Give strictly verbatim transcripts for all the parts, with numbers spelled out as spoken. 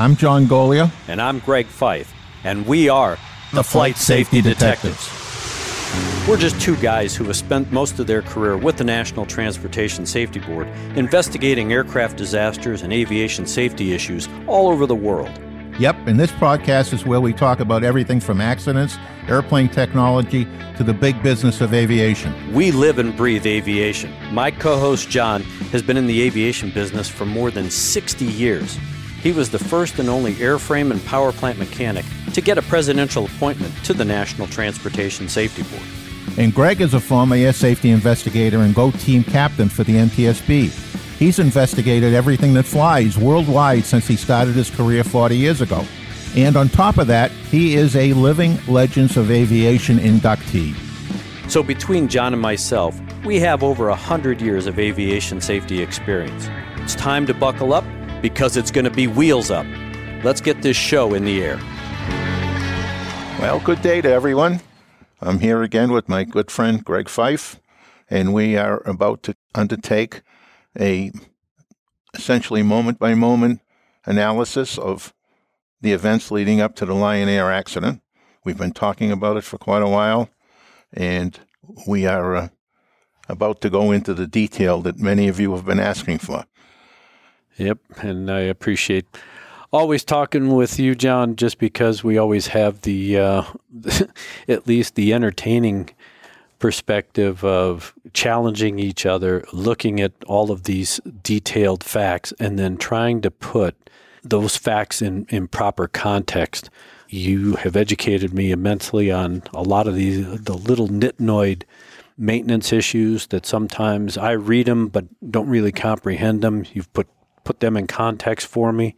I'm John Golia. And I'm Greg Fife. And we are the, the Flight, Flight Safety, Safety Detectives. Detectives. We're just two guys who have spent most of their career with the National Transportation Safety Board investigating aircraft disasters and aviation safety issues all over the world. Yep, and this podcast is where we talk about everything from accidents, airplane technology, to the big business of aviation. We live and breathe aviation. My co-host John has been in the aviation business for more than sixty years. He was the first and only airframe and power plant mechanic to get a presidential appointment to the National Transportation Safety Board. And Greg is a former air safety investigator and GO team captain for the N T S B. He's investigated everything that flies worldwide since he started his career forty years ago. And on top of that, he is a Living Legends of Aviation inductee. So between John and myself, we have over one hundred years of aviation safety experience. It's time to buckle up because it's going to be wheels up. Let's get this show in the air. Well, good day to everyone. I'm here again with my good friend Greg Fife, and we are about to undertake a essentially moment-by-moment analysis of the events leading up to the Lion Air accident. We've been talking about it for quite a while, and we are uh, about to go into the detail that many of you have been asking for. Yep, and I appreciate always talking with you, John, just because we always have the, uh, at least the entertaining perspective of challenging each other, looking at all of these detailed facts, and then trying to put those facts in, in proper context. You have educated me immensely on a lot of these, the little nitnoid maintenance issues that sometimes I read them but don't really comprehend them. You've put put them in context for me.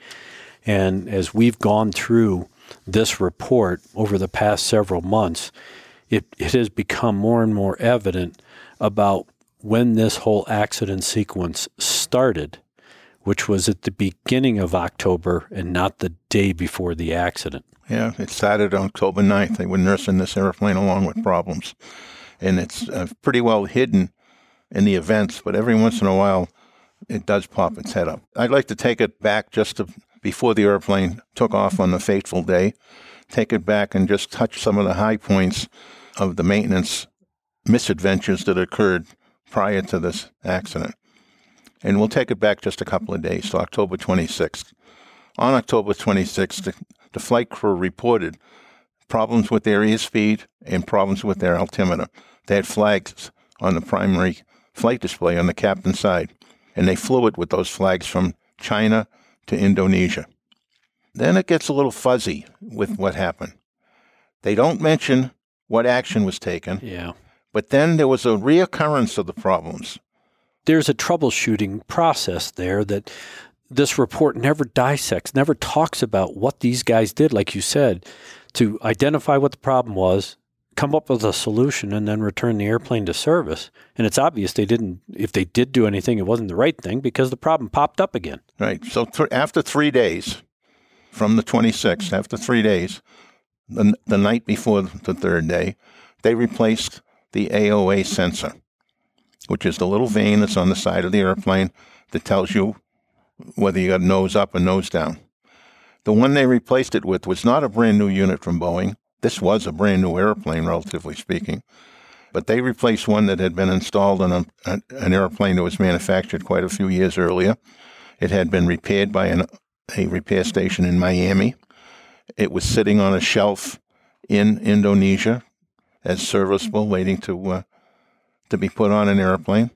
And as we've gone through this report over the past several months, it, it has become more and more evident about when this whole accident sequence started, which was at the beginning of October and not the day before the accident. Yeah, it started on October ninth. They were nursing this airplane along with problems. And it's uh, pretty well hidden in the events, but every once in a while, it does pop its head up. I'd like to take it back just to before the airplane took off on the fateful day, take it back and just touch some of the high points of the maintenance misadventures that occurred prior to this accident. And we'll take it back just a couple of days, to October twenty-sixth. On October twenty-sixth, the, the flight crew reported problems with their airspeed and problems with their altimeter. They had flags on the primary flight display on the captain's side, and they flew it with those flags from China to Indonesia. Then it gets a little fuzzy with what happened. They don't mention what action was taken, yeah. But then there was a reoccurrence of the problems. There's a troubleshooting process there that this report never dissects, never talks about what these guys did, like you said, to identify what the problem was, come up with a solution, and then return the airplane to service. And it's obvious they didn't, if they did do anything, it wasn't the right thing because the problem popped up again. Right. So th- after three days, from the twenty-sixth, after three days, the, the night before the third day, they replaced the A O A sensor, which is the little vane that's on the side of the airplane that tells you whether you got nose up or nose down. The one they replaced it with was not a brand new unit from Boeing. This was a brand new airplane, relatively speaking. But they replaced one that had been installed on a, a, an airplane that was manufactured quite a few years earlier. It had been repaired by an, a repair station in Miami. It was sitting on a shelf in Indonesia as serviceable, waiting to uh, to be put on an airplane.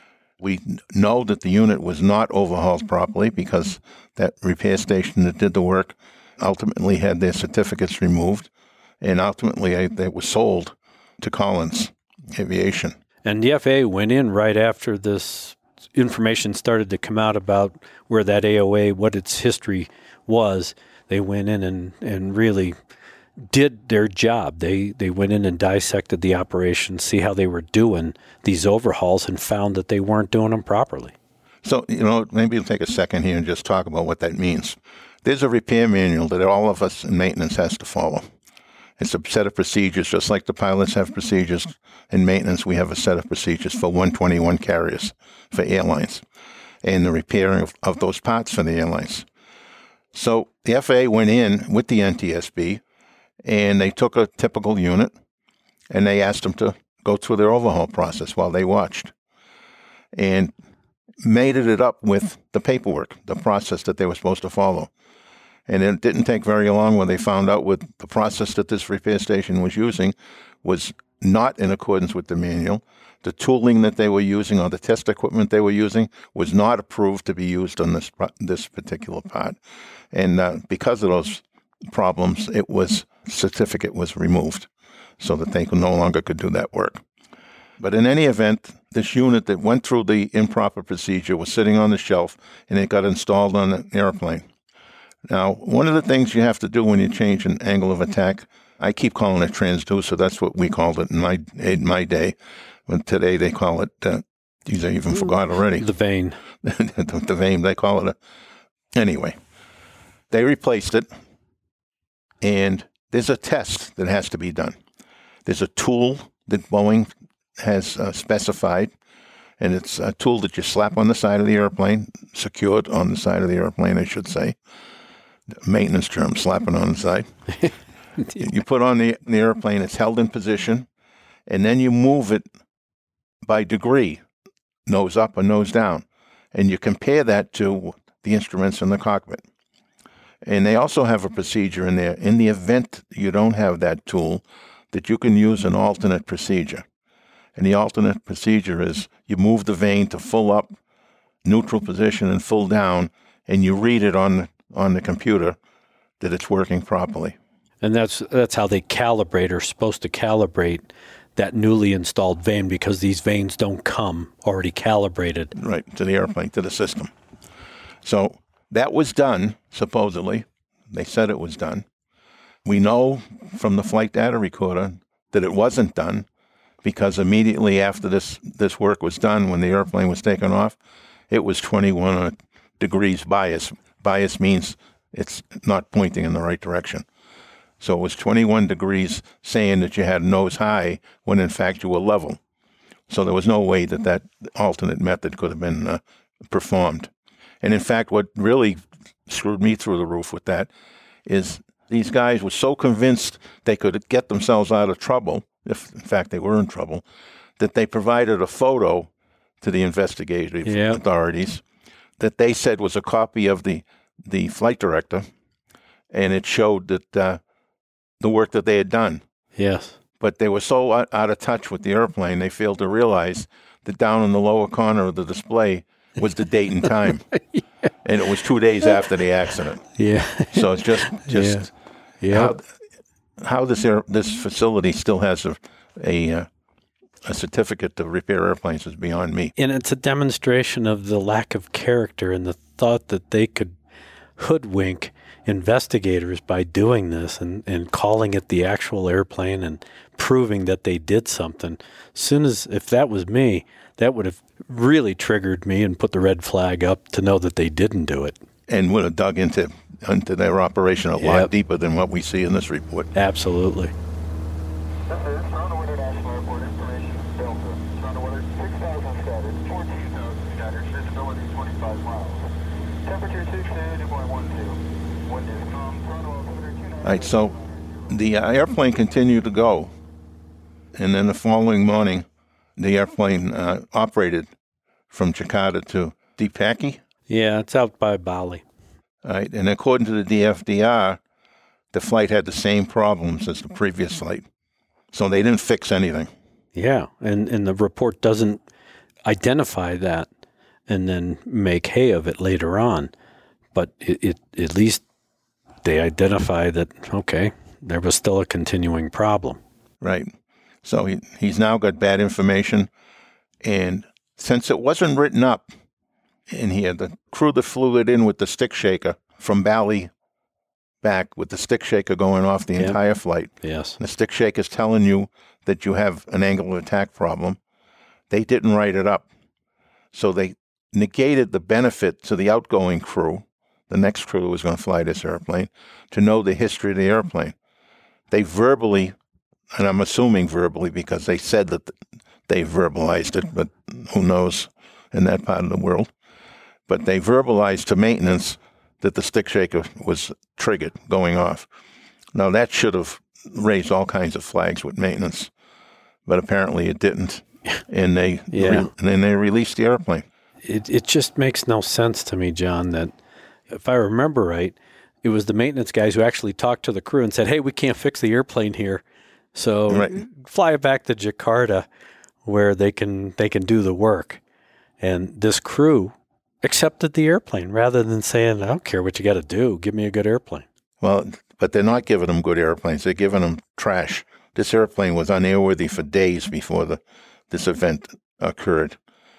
We know that the unit was not overhauled properly because that repair station that did the work ultimately had their certificates removed, and ultimately they were sold to Collins Aviation. And the F A A went in right after this information started to come out about where that A O A, what its history was. They went in and, and really did their job. They they went in and dissected the operation, see how they were doing these overhauls, and found that they weren't doing them properly. So, you know, maybe we'll take a second here and just talk about what that means. There's a repair manual that all of us in maintenance has to follow. It's a set of procedures, just like the pilots have procedures. In maintenance, we have a set of procedures for one twenty-one carriers for airlines and the repairing of, of those parts for the airlines. So the F A A went in with the N T S B, and they took a typical unit, and they asked them to go through their overhaul process while they watched, and mated it up with the paperwork, the process that they were supposed to follow. And it didn't take very long when they found out what the process that this repair station was using was not in accordance with the manual. The tooling that they were using or the test equipment they were using was not approved to be used on this this particular part. And uh, because of those problems, it was certificate was removed so that they could no longer could do that work. But in any event, this unit that went through the improper procedure was sitting on the shelf, and it got installed on an airplane. Now, one of the things you have to do when you change an angle of attack, I keep calling it transducer. That's what we called it in my in my day. But today they call it, uh, geez, I even forgot already. The vane. the, the vane, they call it a... Anyway, they replaced it, and there's a test that has to be done. There's a tool that Boeing has uh, specified, and it's a tool that you slap on the side of the airplane, secured on the side of the airplane, I should say. Maintenance term, slapping on the side. You put on the, the airplane, it's held in position, and then you move it by degree, nose up or nose down, and you compare that to the instruments in the cockpit. And they also have a procedure in there, in the event you don't have that tool, that you can use an alternate procedure. And the alternate procedure is you move the vane to full up, neutral position, and full down, and you read it on on the computer that it's working properly. And that's that's how they calibrate, or supposed to calibrate that newly installed vane, because these vanes don't come already calibrated. Right, to the airplane, to the system. So that was done, supposedly. They said it was done. We know from the flight data recorder that it wasn't done, because immediately after this, this work was done, when the airplane was taken off, it was twenty-one degrees bias. Bias means it's not pointing in the right direction. So it was twenty-one degrees saying that you had nose high when in fact you were level. So there was no way that that alternate method could have been uh, performed. And in fact, what really screwed me through the roof with that is these guys were so convinced they could get themselves out of trouble, if in fact they were in trouble, that they provided a photo to the investigative yeah. authorities that they said was a copy of the, the flight director, and it showed that uh, the work that they had done. Yes. But they were so out, out of touch with the airplane, they failed to realize that down in the lower corner of the display was the date and time. yeah. And it was two days after the accident. Yeah. So it's just just yeah. Yeah. how, how this air, this facility still has a a, uh, a certificate to repair airplanes is beyond me. And it's a demonstration of the lack of character and the thought that they could hoodwink investigators by doing this and, and calling it the actual airplane and proving that they did something. As soon as, if that was me, that would have really triggered me and put the red flag up to know that they didn't do it. And would have dug into, into their operation a yep. lot deeper than what we see in this report. Absolutely. This is Toronto International Airport, information Delta. Toronto weather six thousand scattered, fourteen thousand scattered, visibility twenty-five miles. Temperature sixty-two point one two. Wind is calm, Toronto altimeter two nine. All right, so the uh, airplane continued to go, and then the following morning, the airplane uh, operated from Jakarta to Dipaki. Yeah, it's out by Bali. All right, and according to the D F D R, the flight had the same problems as the previous flight. So they didn't fix anything. Yeah, and, and the report doesn't identify that and then make hay of it later on. But it, it at least they identify that, okay, there was still a continuing problem. Right. So he, he's now got bad information. And since it wasn't written up, and he had the crew that flew it in with the stick shaker from Bali back with the stick shaker going off the yep. entire flight. Yes. The stick shaker is telling you that you have an angle of attack problem. They didn't write it up. So they negated the benefit to the outgoing crew, the next crew that was going to fly this airplane, to know the history of the airplane. They verbally, and I'm assuming verbally because they said that they verbalized it, but who knows in that part of the world. But they verbalized to maintenance that the stick shaker was triggered going off. Now, that should have raised all kinds of flags with maintenance, but apparently it didn't, and they Yeah. re- and then they released the airplane. It it just makes no sense to me, John, that if I remember right, it was the maintenance guys who actually talked to the crew and said, hey, we can't fix the airplane here, so Right. fly it back to Jakarta where they can they can do the work. And this crew accepted the airplane rather than saying, I don't care what you got to do, give me a good airplane. Well, but they're not giving them good airplanes. They're giving them trash. This airplane was unairworthy for days before the this event occurred.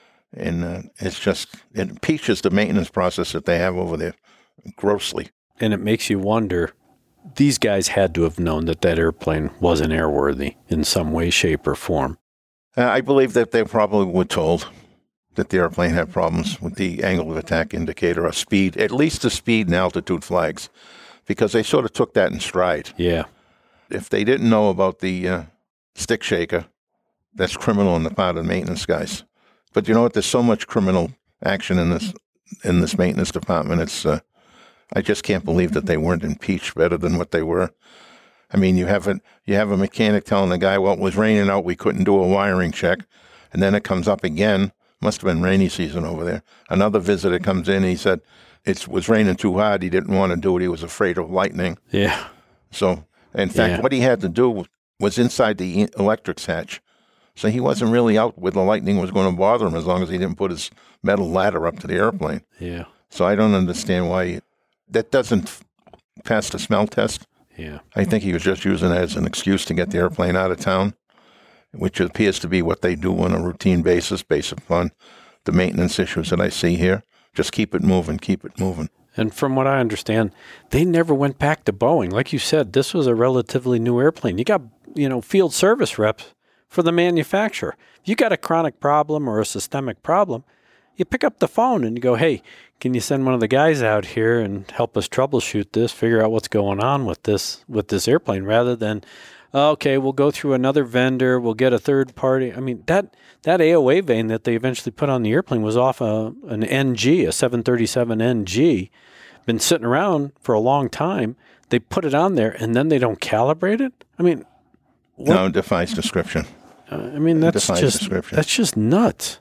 And uh, it's just, it impeaches the maintenance process that they have over there grossly. And it makes you wonder, these guys had to have known that that airplane wasn't airworthy in some way, shape, or form. Uh, I believe that they probably were told that the airplane had problems with the angle of attack indicator or speed, at least the speed and altitude flags, because they sort of took that in stride. Yeah. If they didn't know about the uh, stick shaker, that's criminal on the part of the maintenance guys. But you know what? There's so much criminal action in this in this maintenance department. It's uh, I just can't believe that they weren't impeached better than what they were. I mean, you have a you have a mechanic telling the guy, "Well, it was raining out. We couldn't do a wiring check," and then it comes up again. Must have been rainy season over there. Another visitor comes in. He said it was raining too hard. He didn't want to do it. He was afraid of lightning. Yeah. So, in fact, Yeah. what he had to do was inside the e- electrics hatch. So he wasn't really out where the lightning was going to bother him as long as he didn't put his metal ladder up to the airplane. Yeah. So I don't understand why that doesn't f- pass the smell test. Yeah. I think he was just using it as an excuse to get the airplane out of town, which appears to be what they do on a routine basis based upon the maintenance issues that I see here. Just keep it moving, keep it moving. And from what I understand, they never went back to Boeing. Like you said, this was a relatively new airplane. You got, you know, field service reps for the manufacturer. If you got a chronic problem or a systemic problem, you pick up the phone and you go, hey, can you send one of the guys out here and help us troubleshoot this, figure out what's going on with this with this airplane, rather than, okay, we'll go through another vendor, we'll get a third party. I mean, that that A O A vane that they eventually put on the airplane was off a, an N G, a seven thirty-seven N G, been sitting around for a long time. They put it on there, and then they don't calibrate it? I mean, what? No, it defies description. Uh, I mean, that's defies just description. that's just nuts.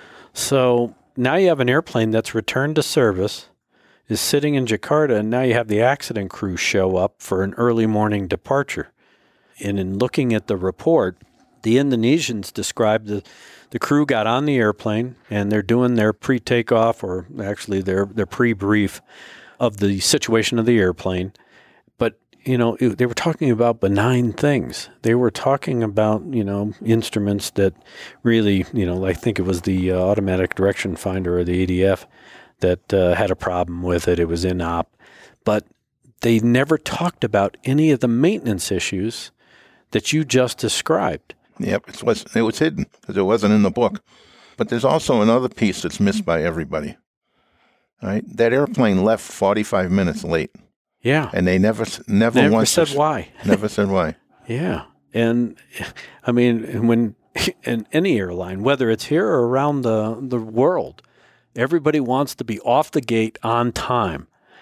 So now you have an airplane that's returned to service, is sitting in Jakarta, and now you have the accident crew show up for an early morning departure. And in looking at the report, the Indonesians described the the crew got on the airplane and they're doing their pre-takeoff, or actually their their pre-brief of the situation of the airplane. But you know, it, they were talking about benign things. They were talking about, you know, instruments that really, you know, I think it was the uh, automatic direction finder, or the A D F, that uh, had a problem with it. It was in op. But they never talked about any of the maintenance issues that you just described. Yep, it was, it was hidden because it wasn't in the book. But there's also another piece that's missed by everybody. All right? That airplane left forty-five minutes late. Yeah. And they never, never, Never once said why. Never said why. Yeah. And I mean, when in any airline, whether it's here or around the, the world, everybody wants to be off the gate on time.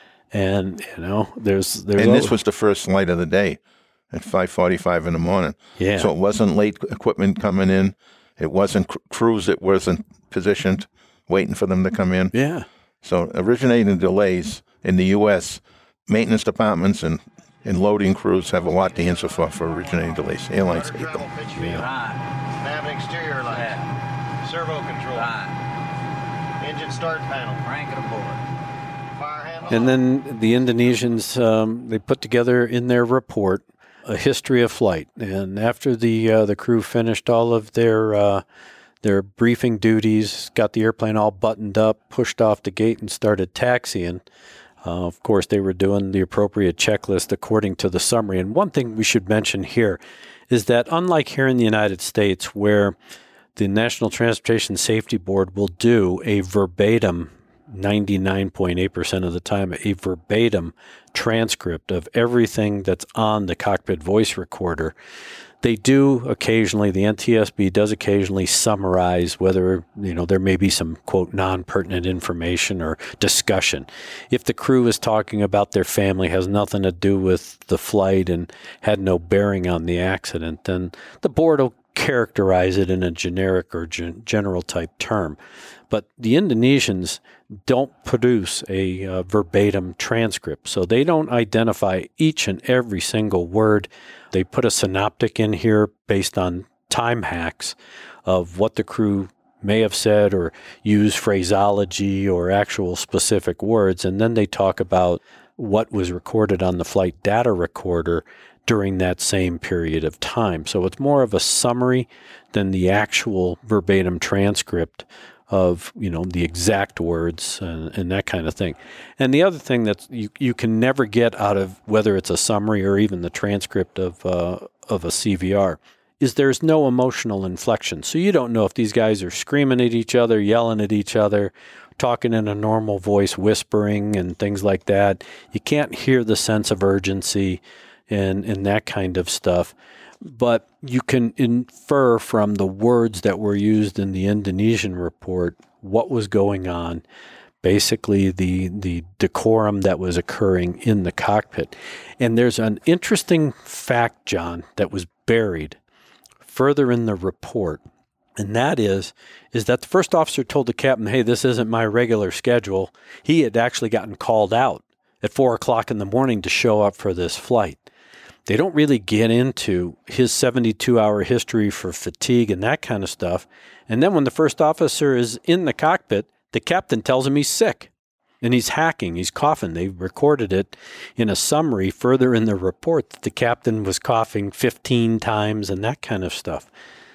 And, you know, there's... there's And this always, was the first light of the day at five forty-five in the morning. Yeah. So it wasn't late equipment coming in. It wasn't cr- crews that wasn't positioned waiting for them to come in. Yeah. So originating delays in the U S, maintenance departments and, and loading crews have a lot to answer for for originating delays. Airlines hate them. Yeah. Right. Nav and exterior lights. Yeah. Servo control. Right. Engine start panel. Crank it aboard. Fire handle. And then the Indonesians, um, they put together in their report a history of flight. And after the uh, the crew finished all of their uh, their briefing duties, got the airplane all buttoned up, pushed off the gate, and started taxiing, uh, of course, they were doing the appropriate checklist according to the summary. And one thing we should mention here is that unlike here in the United States, where the National Transportation Safety Board will do a verbatim ninety-nine point eight percent of the time, a verbatim transcript of everything that's on the cockpit voice recorder. They do occasionally, the N T S B does occasionally summarize whether, you know, there may be some, quote, non-pertinent information or discussion. If the crew is talking about their family, has nothing to do with the flight and had no bearing on the accident, then the board will characterize it in a generic or gen- general type term. But the Indonesians don't produce a uh, verbatim transcript, so they don't identify each and every single word. They put a synoptic in here based on time hacks of what the crew may have said or use phraseology or actual specific words, and then they talk about what was recorded on the flight data recorder during that same period of time. So it's more of a summary than the actual verbatim transcript of, you know, the exact words and, and that kind of thing. And the other thing that you you can never get out of whether it's a summary or even the transcript of uh, of a C V R is there's no emotional inflection. So you don't know if these guys are screaming at each other, yelling at each other, talking in a normal voice, whispering and things like that. You can't hear the sense of urgency and, and that kind of stuff. But you can infer from the words that were used in the Indonesian report what was going on, basically the the decorum that was occurring in the cockpit. And there's an interesting fact, John, that was buried further in the report, and that is, is that the first officer told the captain, hey, this isn't my regular schedule. He had actually gotten called out at four o'clock in the morning to show up for this flight. They don't really get into his seventy-two hour history for fatigue and that kind of stuff. And then when the first officer is in the cockpit, the captain tells him he's sick and he's hacking, he's coughing. They recorded it in a summary further in the report that the captain was coughing fifteen times and that kind of stuff.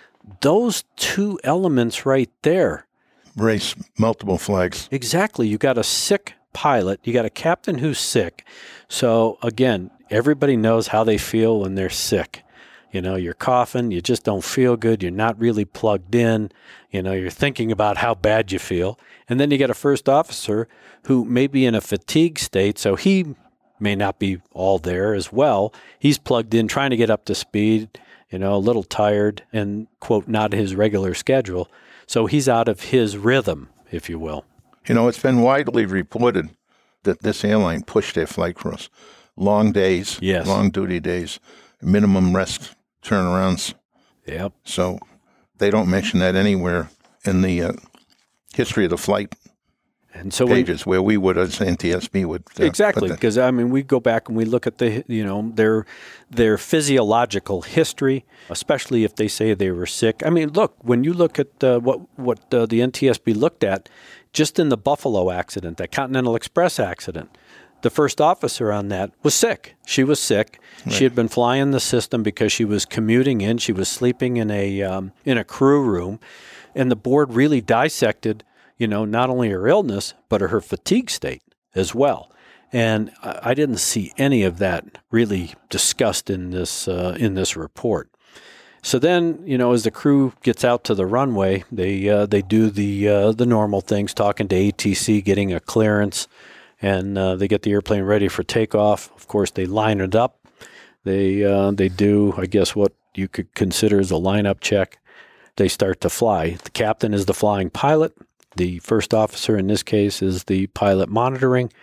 Those two elements right there. Raise multiple flags. Exactly. You got a sick pilot. You got a captain who's sick. So again, everybody knows how they feel when they're sick. You know, you're coughing, you just don't feel good, you're not really plugged in, you know, you're thinking about how bad you feel. And then you get a first officer who may be in a fatigue state, so he may not be all there as well. He's plugged in, trying to get up to speed, you know, a little tired and, quote, not his regular schedule. So he's out of his rhythm, if you will. You know, it's been widely reported that this airline pushed their flight crews. Long days, yes. long duty days, minimum rest turnarounds. Yep. So they don't mention that anywhere in the uh, history of the flight and so pages when, where we would, as N T S B would. Uh, exactly, because, I mean, we go back and we look at the, you know, their their physiological history, especially if they say they were sick. I mean, look, when you look at uh, what, what uh, the N T S B looked at, just in the Buffalo accident, that Continental Express accident, the first officer on that was sick. She was sick. Right. She had been flying the system because she was commuting in. She was sleeping in a um, in a crew room, and the board really dissected, you know, not only her illness but her fatigue state as well. And I didn't see any of that really discussed in this uh, in this report. So then, you know, as the crew gets out to the runway, they uh, they do the uh, the normal things, talking to A T C, getting a clearance. And uh, they get the airplane ready for takeoff. Of course, they line it up. They uh, they do, I guess, what you could consider as a lineup check. They start to fly. The captain is the flying pilot. The first officer in this case is the pilot monitoring.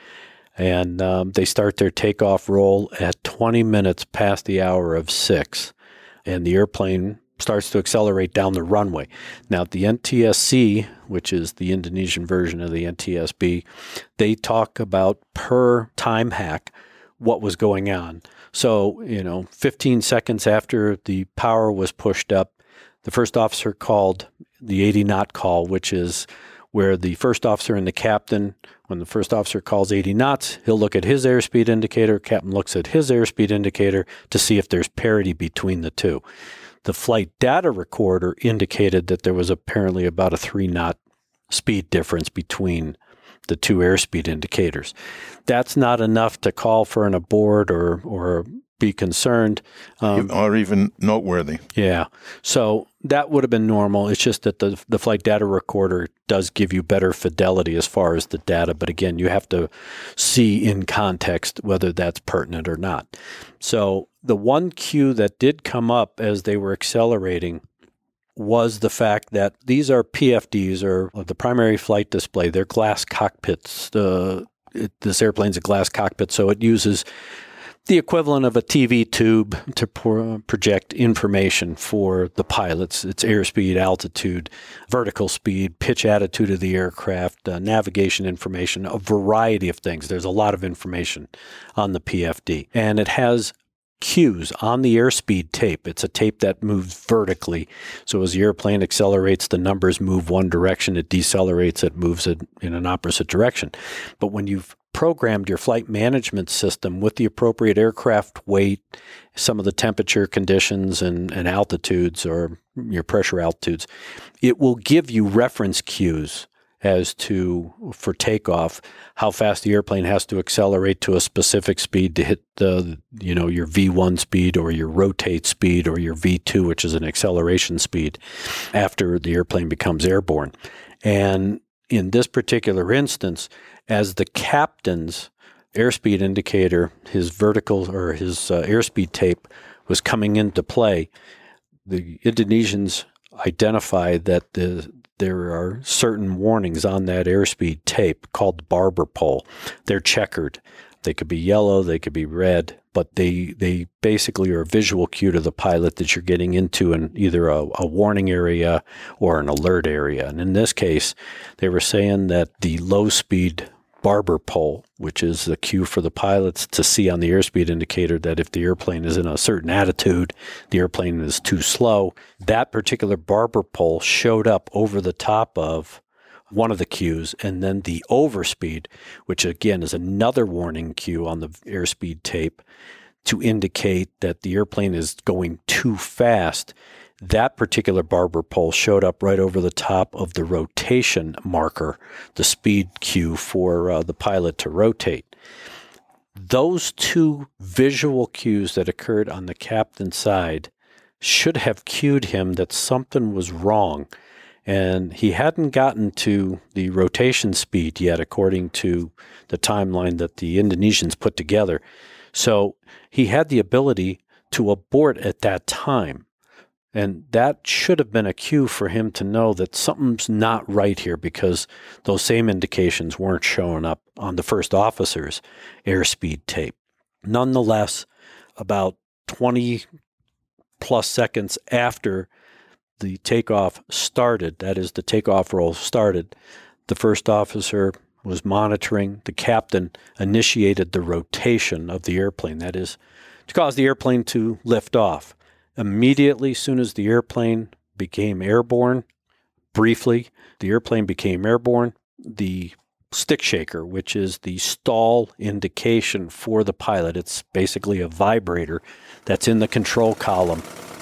And um, they start their takeoff roll at twenty minutes past the hour of six. And the airplane starts to accelerate down the runway. Now, the N T S C, which is the Indonesian version of the N T S B, they talk about per time hack what was going on. So, you know, fifteen seconds after the power was pushed up, the first officer called the eighty knot call, which is where the first officer and the captain, when the first officer calls eighty knots, he'll look at his airspeed indicator, captain looks at his airspeed indicator to see if there's parity between the two. The flight data recorder indicated that there was apparently about a three knot speed difference between the two airspeed indicators. That's not enough to call for an abort or or be concerned. Um, or even noteworthy. yeah. So that would have been normal. It's just that the the flight data recorder does give you better fidelity as far as the data. But again, you have to see in context whether that's pertinent or not. So the one cue that did come up as they were accelerating was the fact that these are P F Ds, or the primary flight display. They're glass cockpits. The it, this airplane's a glass cockpit, so it uses the equivalent of a T V tube to pro- project information for the pilots. It's airspeed, altitude, vertical speed, pitch attitude of the aircraft, uh, navigation information, a variety of things. There's a lot of information on the P F D. And it has cues on the airspeed tape. It's a tape that moves vertically. So as the airplane accelerates, the numbers move one direction. It decelerates, it moves it in an opposite direction. But when you've programmed your flight management system with the appropriate aircraft weight, some of the temperature conditions and, and altitudes, or your pressure altitudes, it will give you reference cues as to, for takeoff, how fast the airplane has to accelerate to a specific speed to hit the, you know, your V one speed or your rotate speed or your V two, which is an acceleration speed, after the airplane becomes airborne. And in this particular instance, as the captain's airspeed indicator, his vertical or his uh, airspeed tape was coming into play, the Indonesians identified that the there are certain warnings on that airspeed tape called the Barber pole. They're checkered. They could be yellow, they could be red, but they they basically are a visual cue to the pilot that you're getting into an either a, a warning area or an alert area. And in this case, they were saying that the low speed Barber pole, which is the cue for the pilots to see on the airspeed indicator that if the airplane is in a certain attitude, the airplane is too slow. That particular Barber pole showed up over the top of one of the cues, and then the overspeed, which again is another warning cue on the airspeed tape to indicate that the airplane is going too fast. That particular Barber pole showed up right over the top of the rotation marker, the speed cue for uh, the pilot to rotate. Those two visual cues that occurred on the captain's side should have cued him that something was wrong. And he hadn't gotten to the rotation speed yet, according to the timeline that the Indonesians put together. So he had the ability to abort at that time. And that should have been a cue for him to know that something's not right here, because those same indications weren't showing up on the first officer's airspeed tape. Nonetheless, about twenty plus seconds after the takeoff started, that is, the takeoff roll started, the first officer was monitoring. The captain initiated the rotation of the airplane, that is, to cause the airplane to lift off. Immediately, as soon as the airplane became airborne, briefly, the airplane became airborne, the stick shaker, which is the stall indication for the pilot, it's basically a vibrator that's in the control column.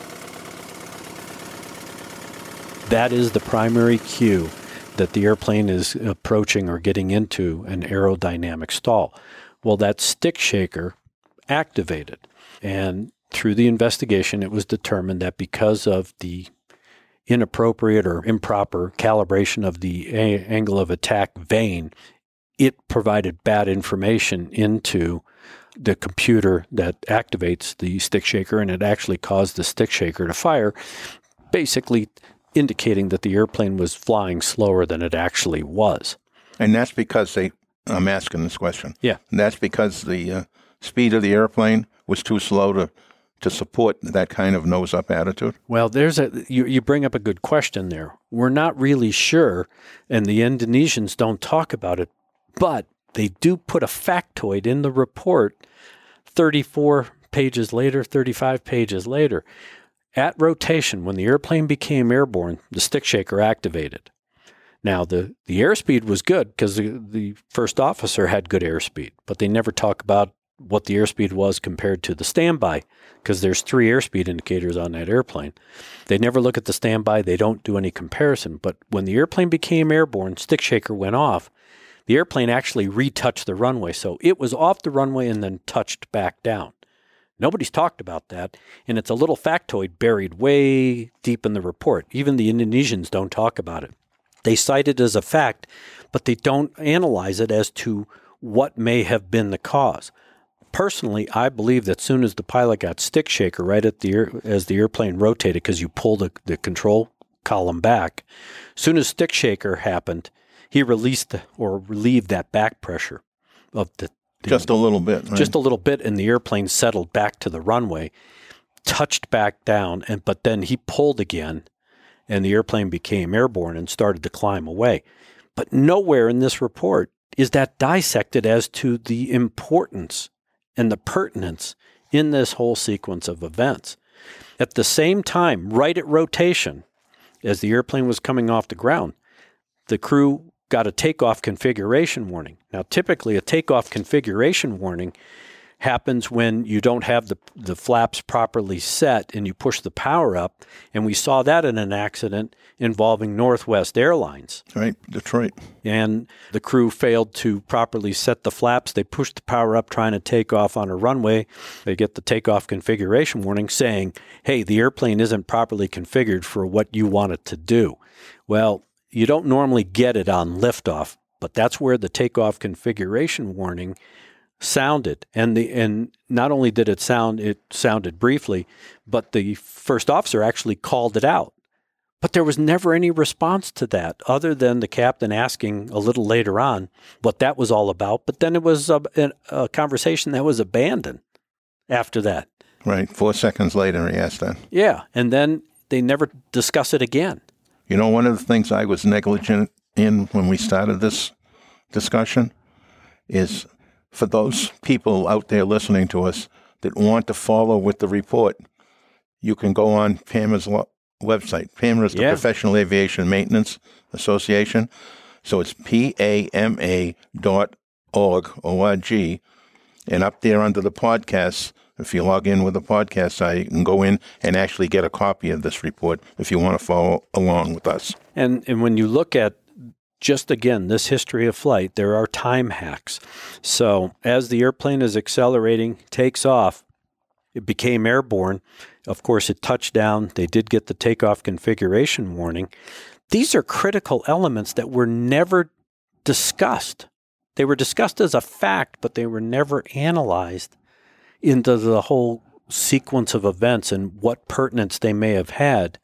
That is the primary cue that the airplane is approaching or getting into an aerodynamic stall. Well, that stick shaker activated, and through the investigation, it was determined that because of the inappropriate or improper calibration of the a- angle of attack vane, it provided bad information into the computer that activates the stick shaker, and it actually caused the stick shaker to fire, basically indicating that the airplane was flying slower than it actually was. And that's because they, I'm asking this question. Yeah. And that's because the uh, speed of the airplane was too slow to to support that kind of nose-up attitude? Well, there's a you, you bring up a good question there. We're not really sure, and the Indonesians don't talk about it, but they do put a factoid in the report thirty-four pages later, thirty-five pages later. At rotation, when the airplane became airborne, the stick shaker activated. Now, the, the airspeed was good because the, the first officer had good airspeed, but they never talk about what the airspeed was compared to the standby, because there's three airspeed indicators on that airplane. They never look at the standby. They don't do any comparison. But when the airplane became airborne, stick shaker went off. The airplane actually retouched the runway. So it was off the runway and then touched back down. Nobody's talked about that, and it's a little factoid buried way deep in the report. Even the Indonesians don't talk about it. They cite it as a fact, but they don't analyze it as to what may have been the cause. Personally, I believe that soon as the pilot got stick shaker right at the air, as the airplane rotated, because you pull the, the control column back, soon as stick shaker happened, he released the, or relieved that back pressure of the, the Just a little bit. Right? just a little bit, and the airplane settled back to the runway, touched back down, and but then he pulled again, and the airplane became airborne and started to climb away. But nowhere in this report is that dissected as to the importance and the pertinence in this whole sequence of events. At the same time, right at rotation, as the airplane was coming off the ground, the crew got a takeoff configuration warning. Now, typically, a takeoff configuration warning happens when you don't have the, the flaps properly set and you push the power up. And we saw that in an accident involving Northwest Airlines. Right, Detroit. And the crew failed to properly set the flaps. They pushed the power up trying to take off on a runway. They get the takeoff configuration warning saying, hey, the airplane isn't properly configured for what you want it to do. Well, you don't normally get it on liftoff, but that's where the takeoff configuration warning sounded. And the and not only did it sound, it sounded briefly, but the first officer actually called it out. But there was never any response to that other than the captain asking a little later on what that was all about. But then it was a, a conversation that was abandoned after that. Right, four seconds later he asked that. Yeah, and then they never discuss it again. You know, one of the things I was negligent in when we started this discussion is for those people out there listening to us that want to follow with the report, you can go on P A M A's lo- website. P A M A is the Yeah. Professional Aviation Maintenance Association. So it's P A M A dot org, O R G. And up there under the podcasts, if you log in with the podcast site, you can go in and actually get a copy of this report if you want to follow along with us. And and when you look at just again this history of flight, there are time hacks. So as the airplane is accelerating, takes off, it became airborne. Of course, it touched down. They did get the takeoff configuration warning. These are critical elements that were never discussed. They were discussed as a fact, but they were never analyzed into the whole sequence of events and what pertinence they may have had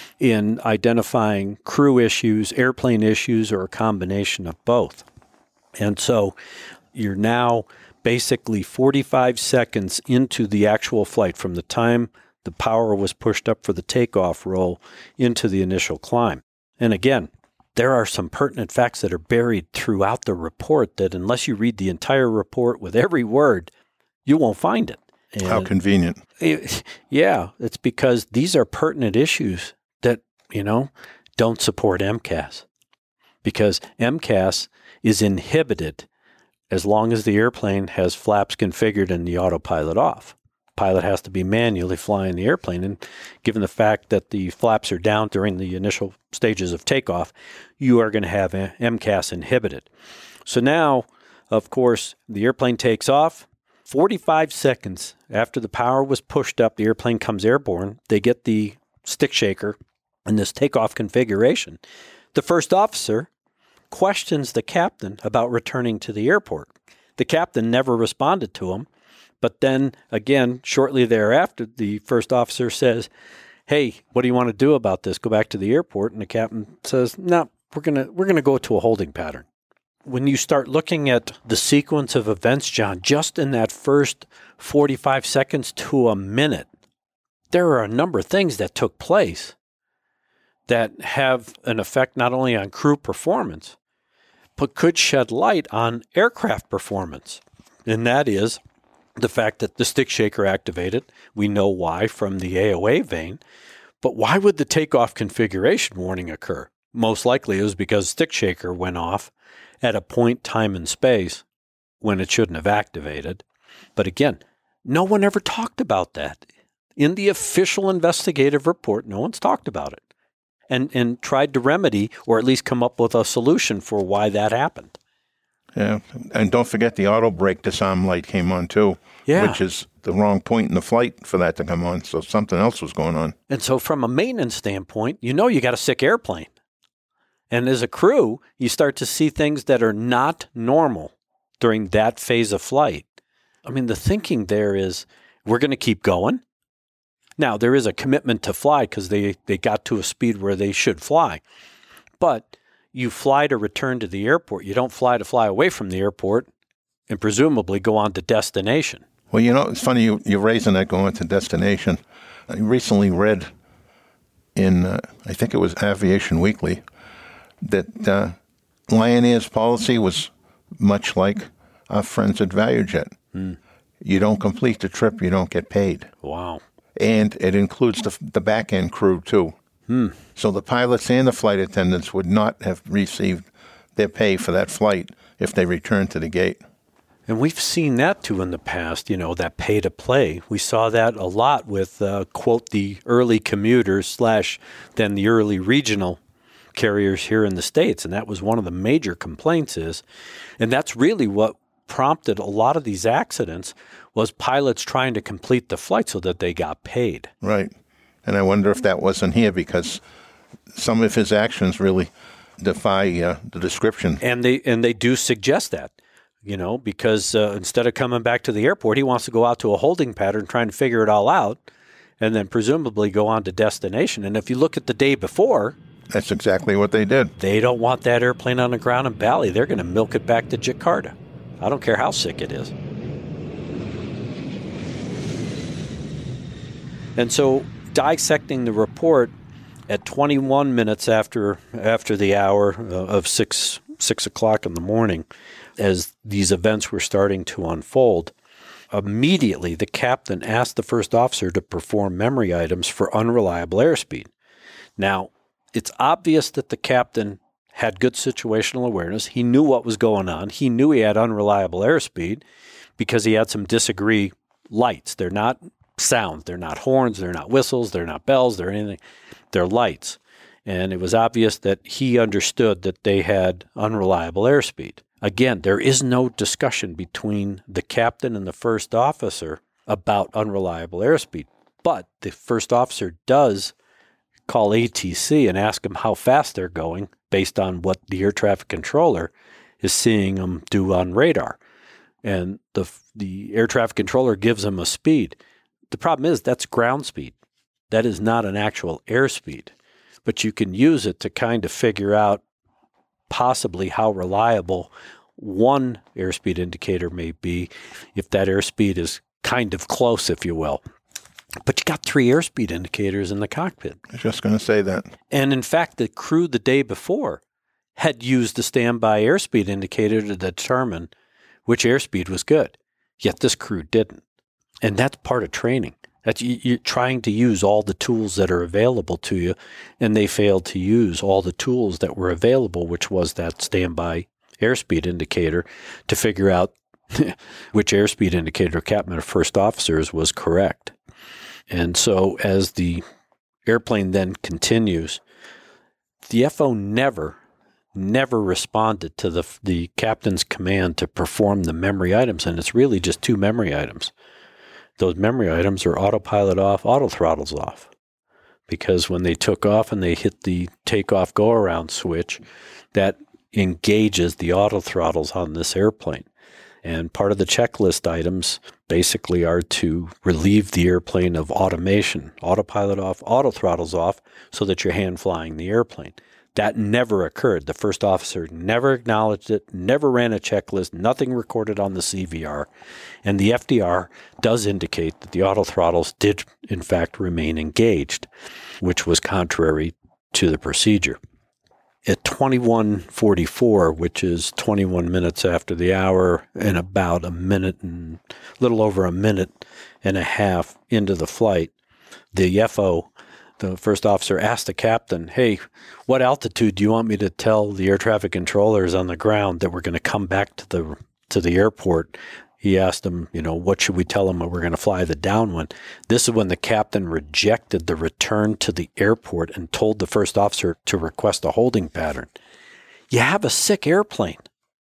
in identifying crew issues, airplane issues, or a combination of both. And so you're now basically forty-five seconds into the actual flight from the time the power was pushed up for the takeoff roll into the initial climb. And again, there are some pertinent facts that are buried throughout the report that unless you read the entire report with every word, you won't find it. And How convenient. it, yeah, it's because these are pertinent issues that, you know, don't support M C A S. Because M C A S is inhibited as long as the airplane has flaps configured and the autopilot off. Pilot has to be manually flying the airplane. And given the fact that the flaps are down during the initial stages of takeoff, you are going to have M C A S inhibited. So now, of course, the airplane takes off. forty-five seconds after the power was pushed up, the airplane comes airborne. They get the stick shaker in this takeoff configuration. The first officer questions the captain about returning to the airport. The captain never responded to him. But then again, shortly thereafter, the first officer says, hey, what do you want to do about this? Go back to the airport. And the captain says, no, we're going to we're going to go to a holding pattern. When you start looking at the sequence of events, John, just in that first forty-five seconds to a minute, there are a number of things that took place that have an effect not only on crew performance, but could shed light on aircraft performance. And that is the fact that the stick shaker activated. We know why from the A O A vein. But why would the takeoff configuration warning occur? Most likely it was because stick shaker went off at a point, time, and space when it shouldn't have activated. But again, no one ever talked about that. In the official investigative report, no one's talked about it and, and tried to remedy or at least come up with a solution for why that happened. Yeah, and don't forget the auto brake disarm light came on too, Yeah. which is the wrong point in the flight for that to come on. So something else was going on. And so from a maintenance standpoint, you know you got a sick airplane. And as a crew, you start to see things that are not normal during that phase of flight. I mean, the thinking there is we're going to keep going. Now, there is a commitment to fly because they, they got to a speed where they should fly. But you fly to return to the airport. You don't fly to fly away from the airport and presumably go on to destination. Well, you know, it's funny you, you're raising that going to destination. I recently read in, uh, I think it was Aviation Weekly, that uh, Lion Air's policy was much like our friends at ValueJet. Hmm. You don't complete the trip, you don't get paid. Wow. And it includes the, the back-end crew, too. Hmm. So the pilots and the flight attendants would not have received their pay for that flight if they returned to the gate. And we've seen that too in the past, you know, that pay to play. We saw that a lot with, uh, quote, the early commuters slash then the early regional carriers here in the States. And that was one of the major complaints is, and that's really what prompted a lot of these accidents was pilots trying to complete the flight so that they got paid. Right. And I wonder if that wasn't here because some of his actions really defy uh, the description. And they and they do suggest that. You know, because uh, instead of coming back to the airport, he wants to go out to a holding pattern, trying to figure it all out, and then presumably go on to destination. And if you look at the day before, that's exactly what they did. They don't want that airplane on the ground in Bali. They're going to milk it back to Jakarta. I don't care how sick it is. And so dissecting the report at twenty-one minutes after after the hour uh, of six six o'clock in the morning, as these events were starting to unfold, immediately the captain asked the first officer to perform memory items for unreliable airspeed. Now, it's obvious that the captain had good situational awareness. He knew what was going on. He knew he had unreliable airspeed because he had some disagree lights. They're not sounds. They're not horns. They're not whistles. They're not bells. They're anything. They're lights. And it was obvious that he understood that they had unreliable airspeed. Again, there is no discussion between the captain and the first officer about unreliable airspeed. But the first officer does call A T C and ask them how fast they're going based on what the air traffic controller is seeing them do on radar. And the the air traffic controller gives them a speed. The problem is that's ground speed. That is not an actual airspeed. But you can use it to kind of figure out possibly how reliable one airspeed indicator may be if that airspeed is kind of close, if you will. But you got three airspeed indicators in the cockpit. I was just going to say that. And in fact, the crew the day before had used the standby airspeed indicator to determine which airspeed was good. Yet this crew didn't. And that's part of training. That's, you're trying to use all the tools that are available to you, and they failed to use all the tools that were available, which was that standby airspeed indicator, to figure out which airspeed indicator captain or first officers was correct. And so as the airplane then continues, the F O never, never responded to the the captain's command to perform the memory items, and it's really just two memory items. Those memory items are autopilot off, auto throttles off. Because when they took off and they hit the takeoff go-around switch, that engages the auto throttles on this airplane. And part of the checklist items basically are to relieve the airplane of automation, autopilot off, auto throttles off, so that you're hand flying the airplane. That never occurred. The first officer never acknowledged it, never ran a checklist, nothing recorded on the C V R. And the F D R does indicate that the auto throttles did, in fact, remain engaged, which was contrary to the procedure. At twenty-one forty-four, which is twenty-one minutes after the hour and about a minute and a little over a minute and a half into the flight, the F O, the first officer, asked the captain, hey, what altitude do you want me to tell the air traffic controllers on the ground that we're going to come back to the to the airport? He asked him, you know, what should we tell them when we're going to fly the downwind? This is when the captain rejected the return to the airport and told the first officer to request a holding pattern. You have a sick airplane.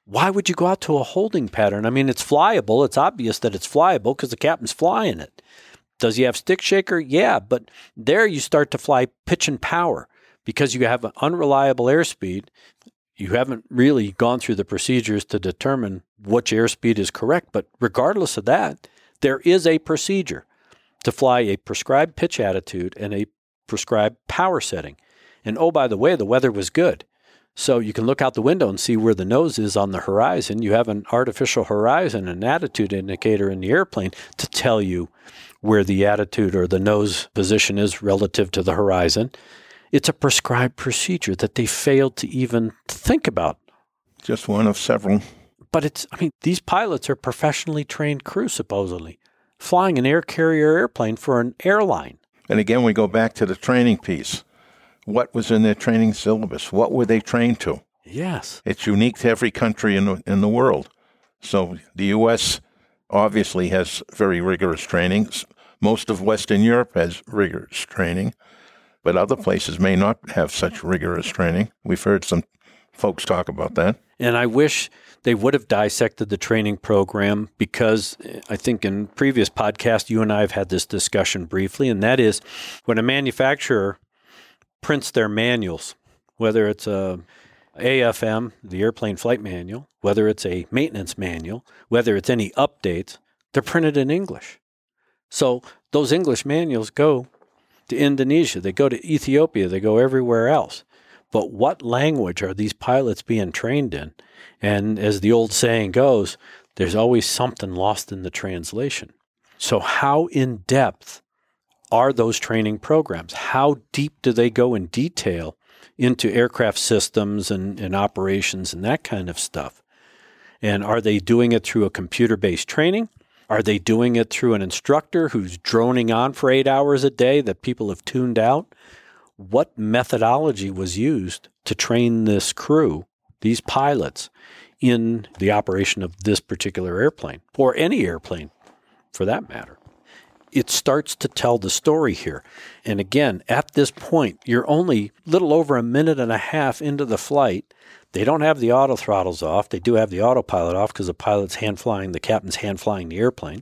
Why would you go out to a holding pattern? I mean, it's flyable. It's obvious that it's flyable because the captain's flying it. Does he have stick shaker? Yeah, but there you start to fly pitch and power because you have an unreliable airspeed. You haven't really gone through the procedures to determine which airspeed is correct. But regardless of that, there is a procedure to fly a prescribed pitch attitude and a prescribed power setting. And oh, by the way, the weather was good. So you can look out the window and see where the nose is on the horizon. You have an artificial horizon, an attitude indicator in the airplane to tell you where the attitude or the nose position is relative to the horizon. It's a prescribed procedure that they failed to even think about. Just one of several. But it's, I mean, these pilots are professionally trained crew, supposedly, flying an air carrier airplane for an airline. And again, we go back to the training piece. What was in their training syllabus? What were they trained to? Yes. It's unique to every country in the, in the world. So the U S obviously has very rigorous training. Most of Western Europe has rigorous training, but other places may not have such rigorous training. We've heard some folks talk about that. And I wish they would have dissected the training program because I think in previous podcasts, you and I have had this discussion briefly, and that is when a manufacturer prints their manuals, whether it's a A F M, the airplane flight manual, whether it's a maintenance manual, whether it's any updates, they're printed in English. So those English manuals go to Indonesia, they go to Ethiopia, they go everywhere else. But what language are these pilots being trained in? And as the old saying goes, there's always something lost in the translation. So how in depth are those training programs? How deep do they go in detail into aircraft systems and, and operations and that kind of stuff? And are they doing it through a computer-based training? Are they doing it through an instructor who's droning on for eight hours a day that people have tuned out? What methodology was used to train this crew, these pilots, in the operation of this particular airplane, or any airplane for that matter? It starts to tell the story here. And again, at this point, you're only a little over a minute and a half into the flight. They don't have the auto throttles off. They do have the autopilot off because the pilot's hand flying, the captain's hand flying the airplane.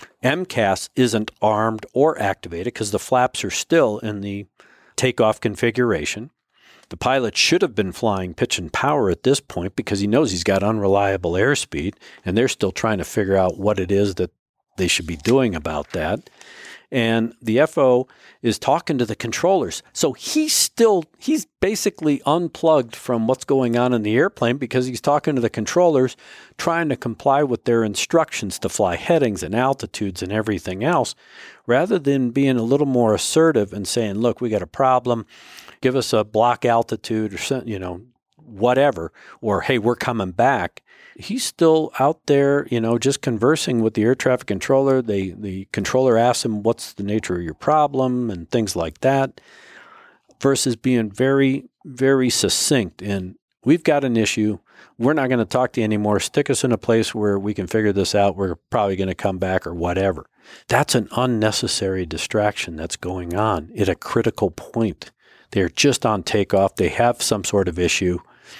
M C A S isn't armed or activated because the flaps are still in the takeoff configuration. The pilot should have been flying pitch and power at this point because he knows he's got unreliable airspeed, and they're still trying to figure out what it is that they should be doing about that. And the F O is talking to the controllers. So he's still, he's basically unplugged from what's going on in the airplane because he's talking to the controllers, trying to comply with their instructions to fly headings and altitudes and everything else, rather than being a little more assertive and saying, look, we got a problem. Give us a block altitude or something, you know, whatever, or hey, we're coming back. He's still out there, you know, just conversing with the air traffic controller. They, the controller asks him, what's the nature of your problem and things like that, versus being very, very succinct in, we've got an issue. We're not going to talk to you anymore. Stick us in a place where we can figure this out. We're probably going to come back or whatever. That's an unnecessary distraction that's going on at a critical point. They're just on takeoff. They have some sort of issue.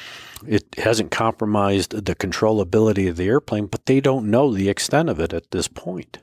It hasn't compromised the controllability of the airplane, but they don't know the extent of it at this point.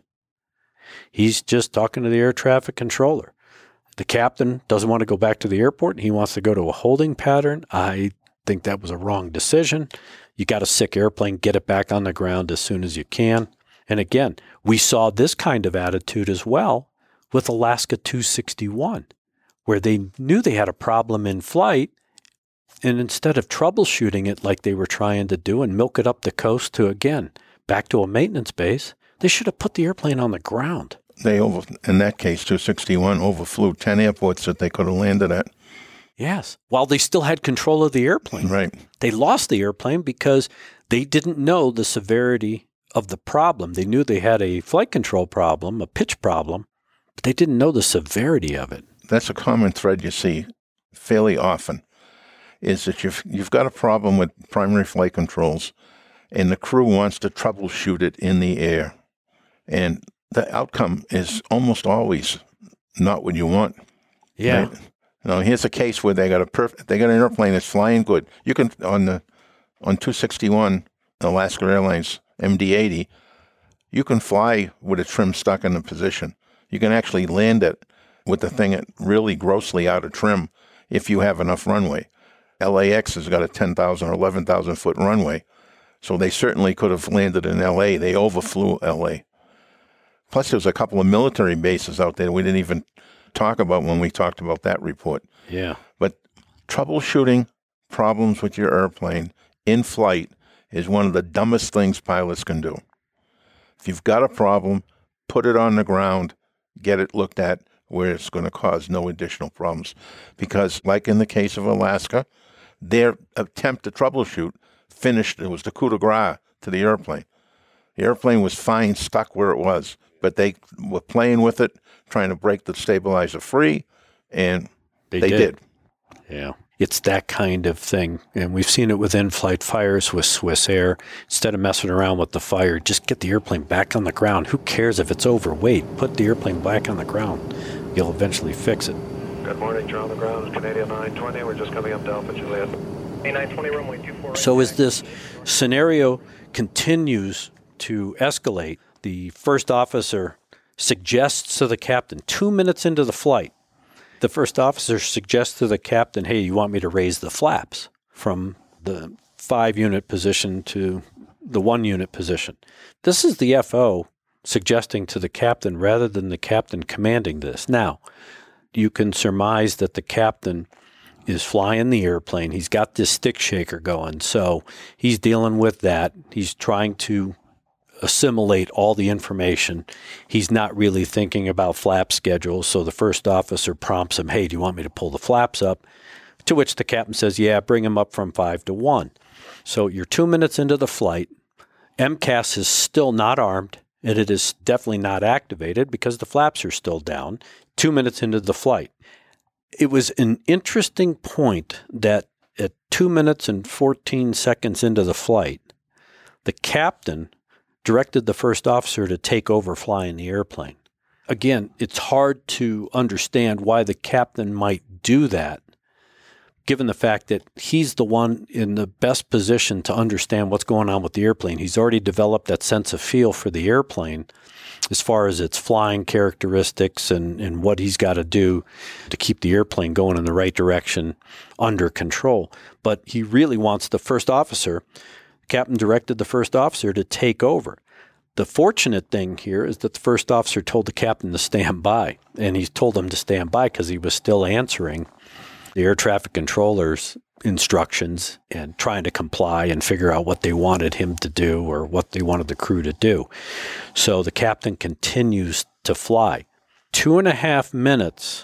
He's just talking to the air traffic controller. The captain doesn't want to go back to the airport. He wants to go to a holding pattern. I think that was a wrong decision. You got a sick airplane, get it back on the ground as soon as you can. And again, we saw this kind of attitude as well with Alaska two sixty-one, where they knew they had a problem in flight. And instead of troubleshooting it like they were trying to do and milk it up the coast to, again, back to a maintenance base, they should have put the airplane on the ground. They, over, in that case, two sixty-one overflew ten airports that they could have landed at. Yes, while they still had control of the airplane. Right. They lost the airplane because they didn't know the severity of the problem. They knew they had a flight control problem, a pitch problem, but they didn't know the severity of it. That's a common thread you see fairly often, is that you've, you've got a problem with primary flight controls, and the crew wants to troubleshoot it in the air. And the outcome is almost always not what you want. Yeah. Right? Now, here's a case where they got a perf- they got an airplane that's flying good. You can, on the on two sixty-one, Alaska Airlines M D eighty, you can fly with a trim stuck in the position. You can actually land it with the thing really grossly out of trim if you have enough runway. L A X has got a ten thousand or eleven thousand foot runway, so they certainly could have landed in L A. They overflew L A. Plus, there's a couple of military bases out there we didn't even talk about when we talked about that report. Yeah. But troubleshooting problems with your airplane in flight is one of the dumbest things pilots can do. If you've got a problem, put it on the ground, get it looked at where it's going to cause no additional problems. Because like in the case of Alaska, their attempt to troubleshoot finished, it was the coup de grace to the airplane. The airplane was fine, stuck where it was, but they were playing with it, trying to break the stabilizer free, and They, they did. did. Yeah. It's that kind of thing. And we've seen it with in-flight fires with Swiss Air. Instead of messing around with the fire, just get the airplane back on the ground. Who cares if it's overweight? Put the airplane back on the ground. You'll eventually fix it. Good morning, you're on the ground. It's Canadian nine twenty. We're just coming up to Alpha Juliet. A nine twenty, runway two four. So as this scenario continues to escalate, the first officer suggests to the captain, two minutes into the flight, the first officer suggests to the captain, hey, you want me to raise the flaps from the five-unit position to the one-unit position. This is the F O suggesting to the captain rather than the captain commanding this. Now, you can surmise that the captain is flying the airplane. He's got this stick shaker going, so he's dealing with that. He's trying to assimilate all the information. He's not really thinking about flap schedules, so the first officer prompts him, hey, do you want me to pull the flaps up? To which the captain says, yeah, bring him up from five to one. So you're two minutes into the flight. M C A S is still not armed, and it is definitely not activated because the flaps are still down, two minutes into the flight. It was an interesting point that at two minutes and fourteen seconds into the flight, the captain directed the first officer to take over flying the airplane. Again, it's hard to understand why the captain might do that, given the fact that he's the one in the best position to understand what's going on with the airplane. He's already developed that sense of feel for the airplane as far as its flying characteristics and, and what he's got to do to keep the airplane going in the right direction under control. But he really wants the first officer, captain directed the first officer to take over. The fortunate thing here is that the first officer told the captain to stand by, and he told him to stand by because he was still answering the air traffic controller's instructions and trying to comply and figure out what they wanted him to do or what they wanted the crew to do. So the captain continues to fly. Two and a half minutes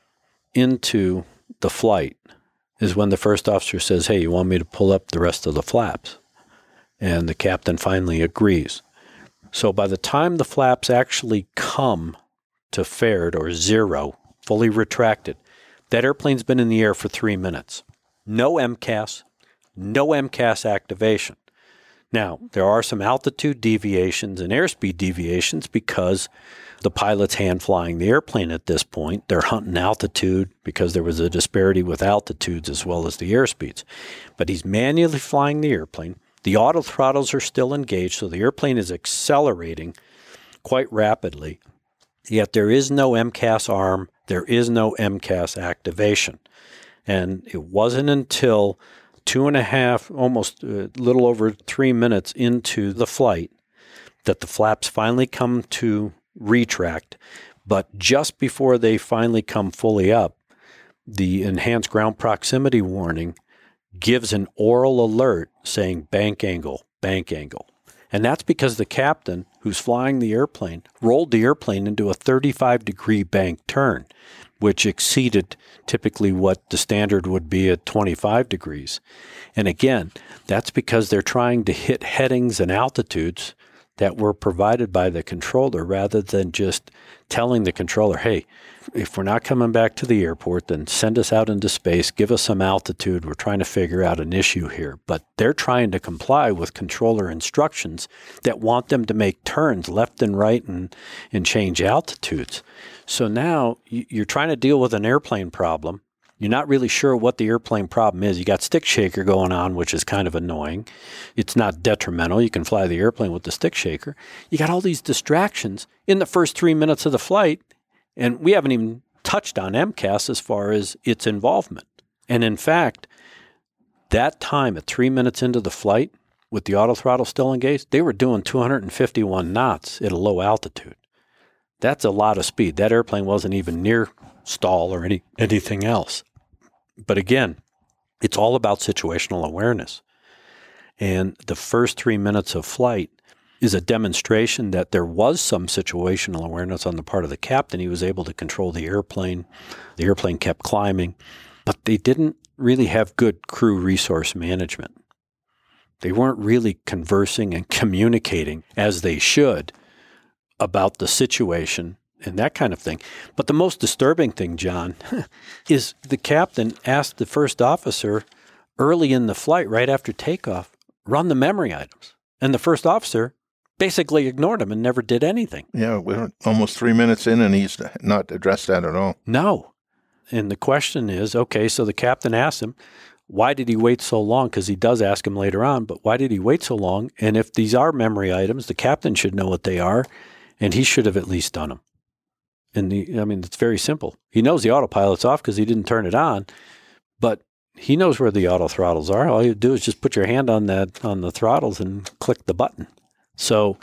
into the flight is when the first officer says, hey, you want me to pull up the rest of the flaps? And the captain finally agrees. So by the time the flaps actually come to fared or zero, fully retracted, that airplane's been in the air for three minutes. No M C A S, no M C A S activation. Now, there are some altitude deviations and airspeed deviations because the pilot's hand flying the airplane at this point. They're hunting altitude because there was a disparity with altitudes as well as the airspeeds. But he's manually flying the airplane. The auto throttles are still engaged, so the airplane is accelerating quite rapidly. Yet there is no M C A S arm, there is no M C A S activation. And it wasn't until two and a half, almost a little over three minutes into the flight that the flaps finally come to retract. But just before they finally come fully up, the enhanced ground proximity warning gives an oral alert saying bank angle, bank angle. And that's because the captain, who's flying the airplane, rolled the airplane into a thirty-five degree bank turn, which exceeded typically what the standard would be at twenty-five degrees. And again, that's because they're trying to hit headings and altitudes that were provided by the controller rather than just telling the controller, hey, if we're not coming back to the airport, then send us out into space, give us some altitude. We're trying to figure out an issue here. But they're trying to comply with controller instructions that want them to make turns left and right and, and change altitudes. So now you're trying to deal with an airplane problem. You're not really sure what the airplane problem is. You got stick shaker going on, which is kind of annoying. It's not detrimental. You can fly the airplane with the stick shaker. You got all these distractions in the first three minutes of the flight, and we haven't even touched on M C A S as far as its involvement. And in fact, that time at three minutes into the flight, with the autothrottle still engaged, they were doing two hundred fifty-one knots at a low altitude. That's a lot of speed. That airplane wasn't even near stall or any anything else. But again, it's all about situational awareness. And the first three minutes of flight is a demonstration that there was some situational awareness on the part of the captain. He was able to control the airplane. The airplane kept climbing, but they didn't really have good crew resource management. They weren't really conversing and communicating as they should about the situation and that kind of thing. But the most disturbing thing, John, is the captain asked the first officer early in the flight, right after takeoff, run the memory items. And the first officer basically ignored him and never did anything. Yeah, we're almost three minutes in and he's not addressed that at all. No. And the question is, okay, so the captain asked him, why did he wait so long? Because he does ask him later on, but why did he wait so long? And if these are memory items, the captain should know what they are, and he should have at least done them. And the, I mean, it's very simple. He knows the autopilot's off because he didn't turn it on, but he knows where the auto throttles are. All you do is just put your hand on that on the throttles and click the button. So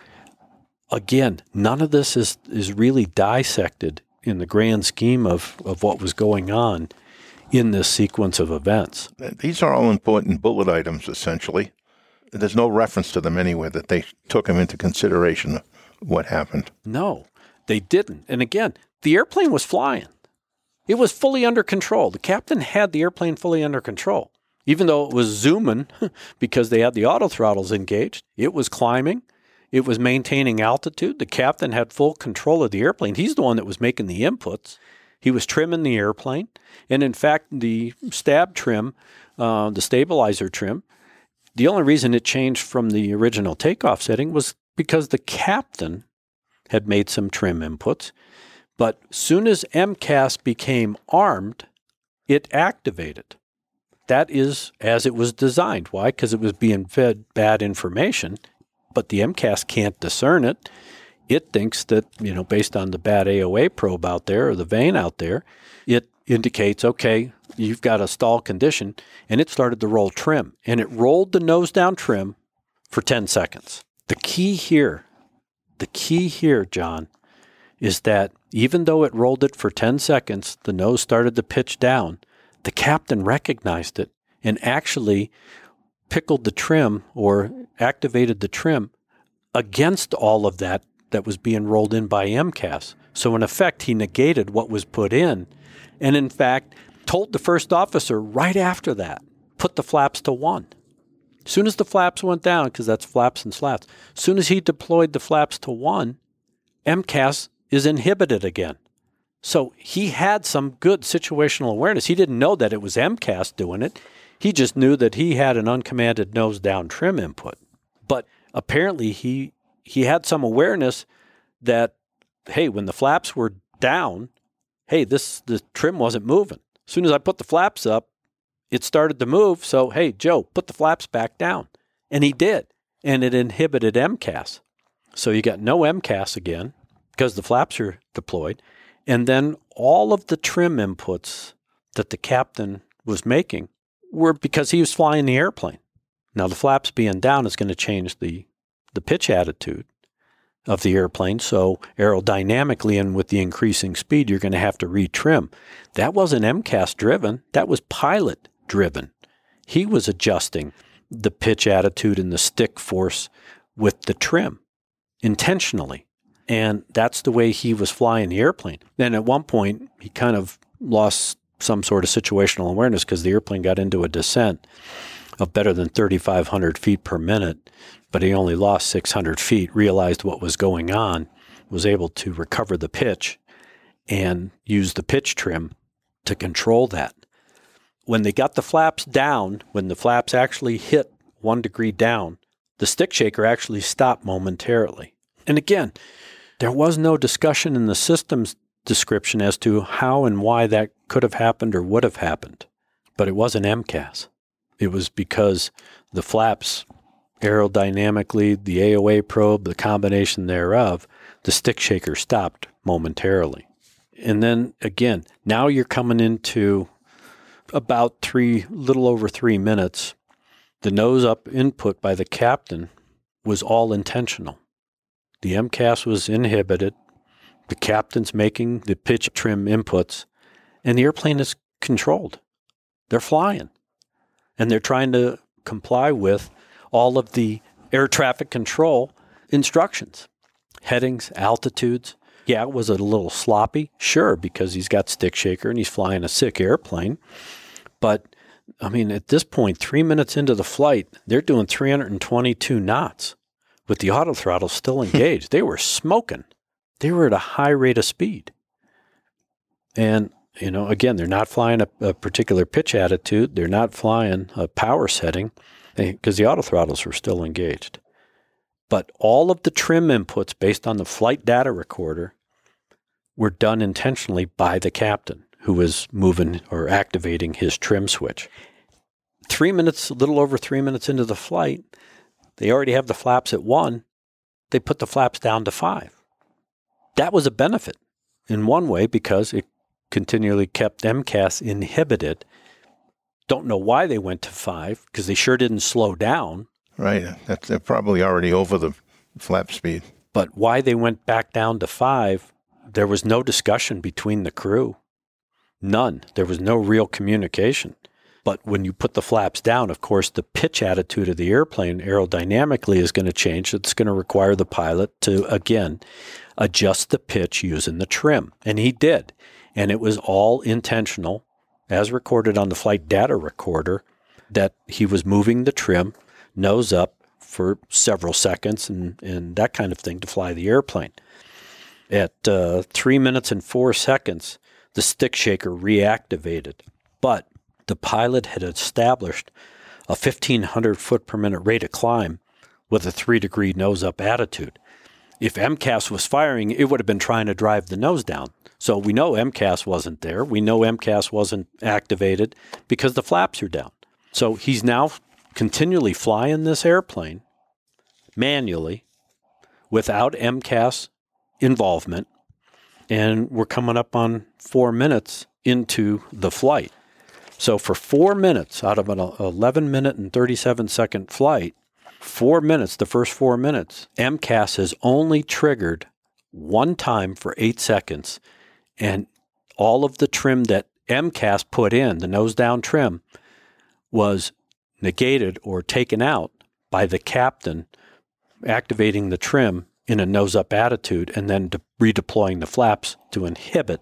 again, none of this is is really dissected in the grand scheme of, of what was going on in this sequence of events. These are all important bullet items, essentially. There's no reference to them anywhere that they took them into consideration, what happened. No. They didn't. And again, the airplane was flying. It was fully under control. The captain had the airplane fully under control. Even though it was zooming because they had the auto throttles engaged, it was climbing. It was maintaining altitude. The captain had full control of the airplane. He's the one that was making the inputs. He was trimming the airplane. And in fact, the stab trim, uh, the stabilizer trim, the only reason it changed from the original takeoff setting was because the captain had made some trim inputs, but soon as M C A S became armed, it activated. That is as it was designed. Why? Because it was being fed bad information, but the M C A S can't discern it. It thinks that, you know, based on the bad A O A probe out there or the vane out there, it indicates, okay, you've got a stall condition, and it started to roll trim, and it rolled the nose down trim for ten seconds. The key here The key here, John, is that even though it rolled it for ten seconds, the nose started to pitch down, the captain recognized it and actually pickled the trim or activated the trim against all of that that was being rolled in by M C A S. So in effect, he negated what was put in and in fact told the first officer right after that, put the flaps to one. As soon as the flaps went down, because that's flaps and slats, as soon as he deployed the flaps to one, M C A S is inhibited again. So he had some good situational awareness. He didn't know that it was M C A S doing it. He just knew that he had an uncommanded nose down trim input. But apparently he he had some awareness that, hey, when the flaps were down, hey, this the trim wasn't moving. As soon as I put the flaps up, it started to move. So, hey, Joe, put the flaps back down. And he did. And it inhibited M C A S. So you got no M C A S again because the flaps are deployed. And then all of the trim inputs that the captain was making were because he was flying the airplane. Now, the flaps being down is going to change the, the pitch attitude of the airplane. So aerodynamically and with the increasing speed, you're going to have to retrim. That wasn't M C A S driven. That was pilot driven. He was adjusting the pitch attitude and the stick force with the trim intentionally. And that's the way he was flying the airplane. Then at one point, he kind of lost some sort of situational awareness because the airplane got into a descent of better than thirty-five hundred feet per minute, but he only lost six hundred feet, realized what was going on, was able to recover the pitch and use the pitch trim to control that. When they got the flaps down, when the flaps actually hit one degree down, the stick shaker actually stopped momentarily. And again, there was no discussion in the systems description as to how and why that could have happened or would have happened, but it wasn't M C A S. It was because the flaps, aerodynamically, the A O A probe, the combination thereof, the stick shaker stopped momentarily. And then again, now you're coming into about three, little over three minutes. The nose up input by the captain was all intentional. The M C A S was inhibited. The captain's making the pitch trim inputs, and the airplane is controlled. They're flying, and they're trying to comply with all of the air traffic control instructions, headings, altitudes. Yeah, it was a little sloppy, sure, because he's got stick shaker and he's flying a sick airplane. But, I mean, at this point, three minutes into the flight, they're doing three hundred twenty-two knots with the autothrottle still engaged. They were smoking. They were at a high rate of speed. And, you know, again, they're not flying a, a particular pitch attitude. They're not flying a power setting because the autothrottles were still engaged. But all of the trim inputs based on the flight data recorder were done intentionally by the captain who was moving or activating his trim switch. Three minutes, a little over three minutes into the flight, they already have the flaps at one. They put the flaps down to five. That was a benefit in one way because it continually kept M C A S inhibited. Don't know why they went to five because they sure didn't slow down. Right. That's, they're probably already over the flap speed. But why they went back down to five, there was no discussion between the crew. None. There was no real communication. But when you put the flaps down, of course, the pitch attitude of the airplane aerodynamically is going to change. It's going to require the pilot to, again, adjust the pitch using the trim. And he did. And it was all intentional, as recorded on the flight data recorder, that he was moving the trim nose up for several seconds and, and that kind of thing to fly the airplane. At uh, three minutes and four seconds, the stick shaker reactivated. But the pilot had established a fifteen hundred foot per minute rate of climb with a three degree nose up attitude. If M C A S was firing, it would have been trying to drive the nose down. So we know M C A S wasn't there. We know M C A S wasn't activated because the flaps are down. So he's now continually flying this airplane manually without M C A S involvement. And we're coming up on four minutes into the flight. So for four minutes out of an eleven minute and thirty-seven second flight, four minutes, the first four minutes, M C A S has only triggered one time for eight seconds. And all of the trim that M C A S put in, the nose down trim, was negated or taken out by the captain activating the trim in a nose up attitude and then de- redeploying the flaps to inhibit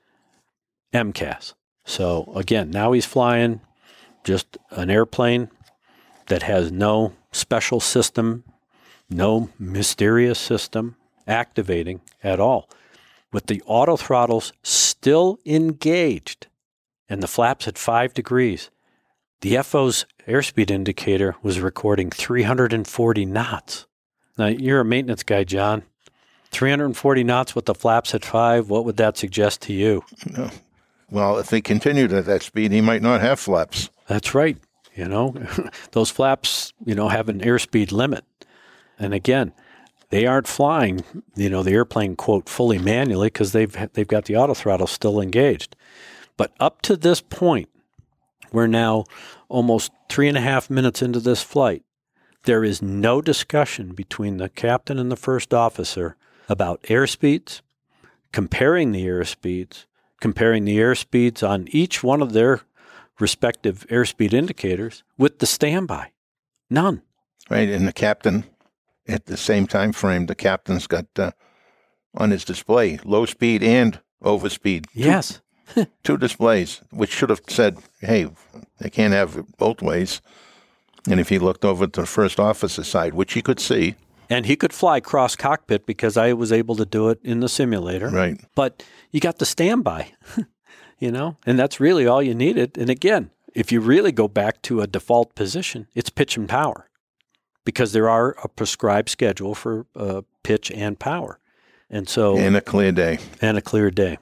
M C A S. So again, now he's flying just an airplane that has no special system, no mysterious system activating at all, with the autothrottles still engaged and the flaps at five degrees. The F O's airspeed indicator was recording three hundred forty knots. Now, you're a maintenance guy, John. three hundred forty knots with the flaps at five, what would that suggest to you? No. Well, if they continued at that speed, he might not have flaps. That's right. You know, those flaps, you know, have an airspeed limit. And again, they aren't flying, you know, the airplane, quote, fully manually because they've they've got the autothrottle still engaged. But up to this point, we're now almost three and a half minutes into this flight. There is no discussion between the captain and the first officer about airspeeds, comparing the airspeeds, comparing the airspeeds on each one of their respective airspeed indicators with the standby. None. Right, and the captain, at the same time frame, the captain's got uh, on his display low speed and overspeed. Yes. Two, two displays, which should have said, hey, they can't have it both ways. And if he looked over to the first officer's side, which he could see. And he could fly cross cockpit because I was able to do it in the simulator. Right. But you got the standby, you know, and that's really all you needed. And again, if you really go back to a default position, it's pitch and power because there are a prescribed schedule for uh, pitch and power. And so. And a clear day. And a clear day.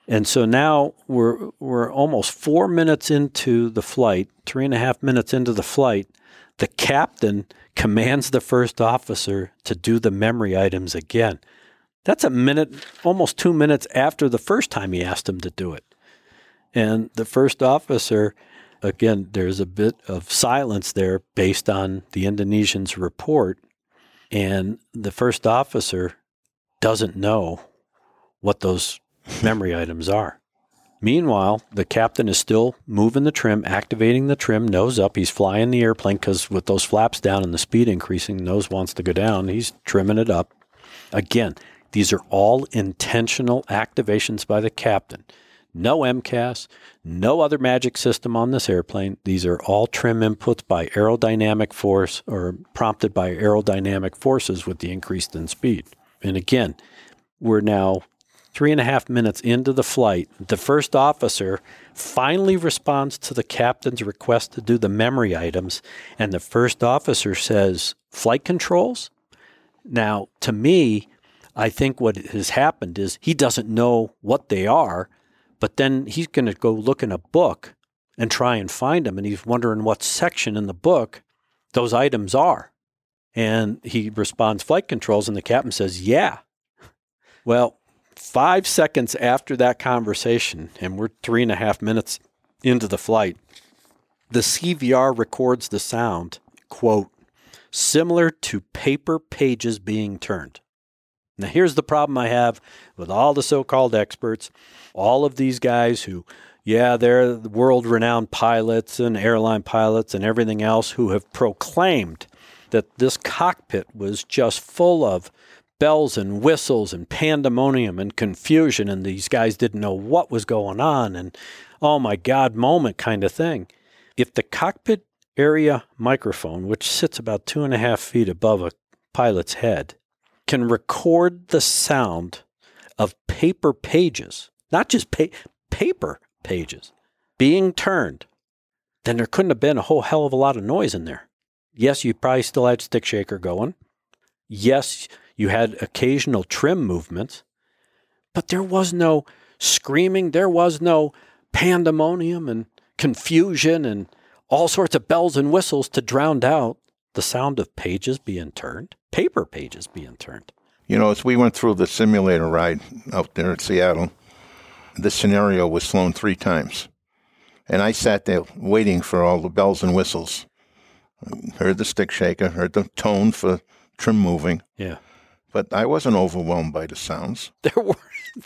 And so now we're we're almost four minutes into the flight, three and a half minutes into the flight. The captain commands the first officer to do the memory items again. That's a minute, almost two minutes after the first time he asked him to do it. And the first officer, again, there's a bit of silence there based on the Indonesian's report. And the first officer doesn't know what those memory items are. Meanwhile, the captain is still moving the trim, activating the trim, nose up. He's flying the airplane because with those flaps down and the speed increasing, nose wants to go down. He's trimming it up. Again, these are all intentional activations by the captain. No M C A S, no other magic system on this airplane. These are all trim inputs by aerodynamic force or prompted by aerodynamic forces with the increase in speed. And again, we're now three and a half minutes into the flight. The first officer finally responds to the captain's request to do the memory items. And the first officer says, flight controls? Now, to me, I think what has happened is he doesn't know what they are, but then he's going to go look in a book and try and find them. And he's wondering what section in the book those items are. And he responds, flight controls. And the captain says, yeah. Well, five seconds after that conversation, and we're three and a half minutes into the flight, the C V R records the sound, quote, similar to paper pages being turned. Now, here's the problem I have with all the so-called experts, all of these guys who, yeah, they're world-renowned pilots and airline pilots and everything else who have proclaimed that this cockpit was just full of bells and whistles and pandemonium and confusion, and these guys didn't know what was going on, and oh my God moment kind of thing. If the cockpit area microphone, which sits about two and a half feet above a pilot's head, can record the sound of paper pages, not just pa- paper pages, being turned, then there couldn't have been a whole hell of a lot of noise in there. Yes, you probably still had stick shaker going. Yes, you had occasional trim movements, but there was no screaming. There was no pandemonium and confusion and all sorts of bells and whistles to drown out the sound of pages being turned, paper pages being turned. You know, as we went through the simulator ride out there at Seattle, the scenario was flown three times. And I sat there waiting for all the bells and whistles. Heard the stick shaker, heard the tone for trim moving. Yeah. But I wasn't overwhelmed by the sounds. There were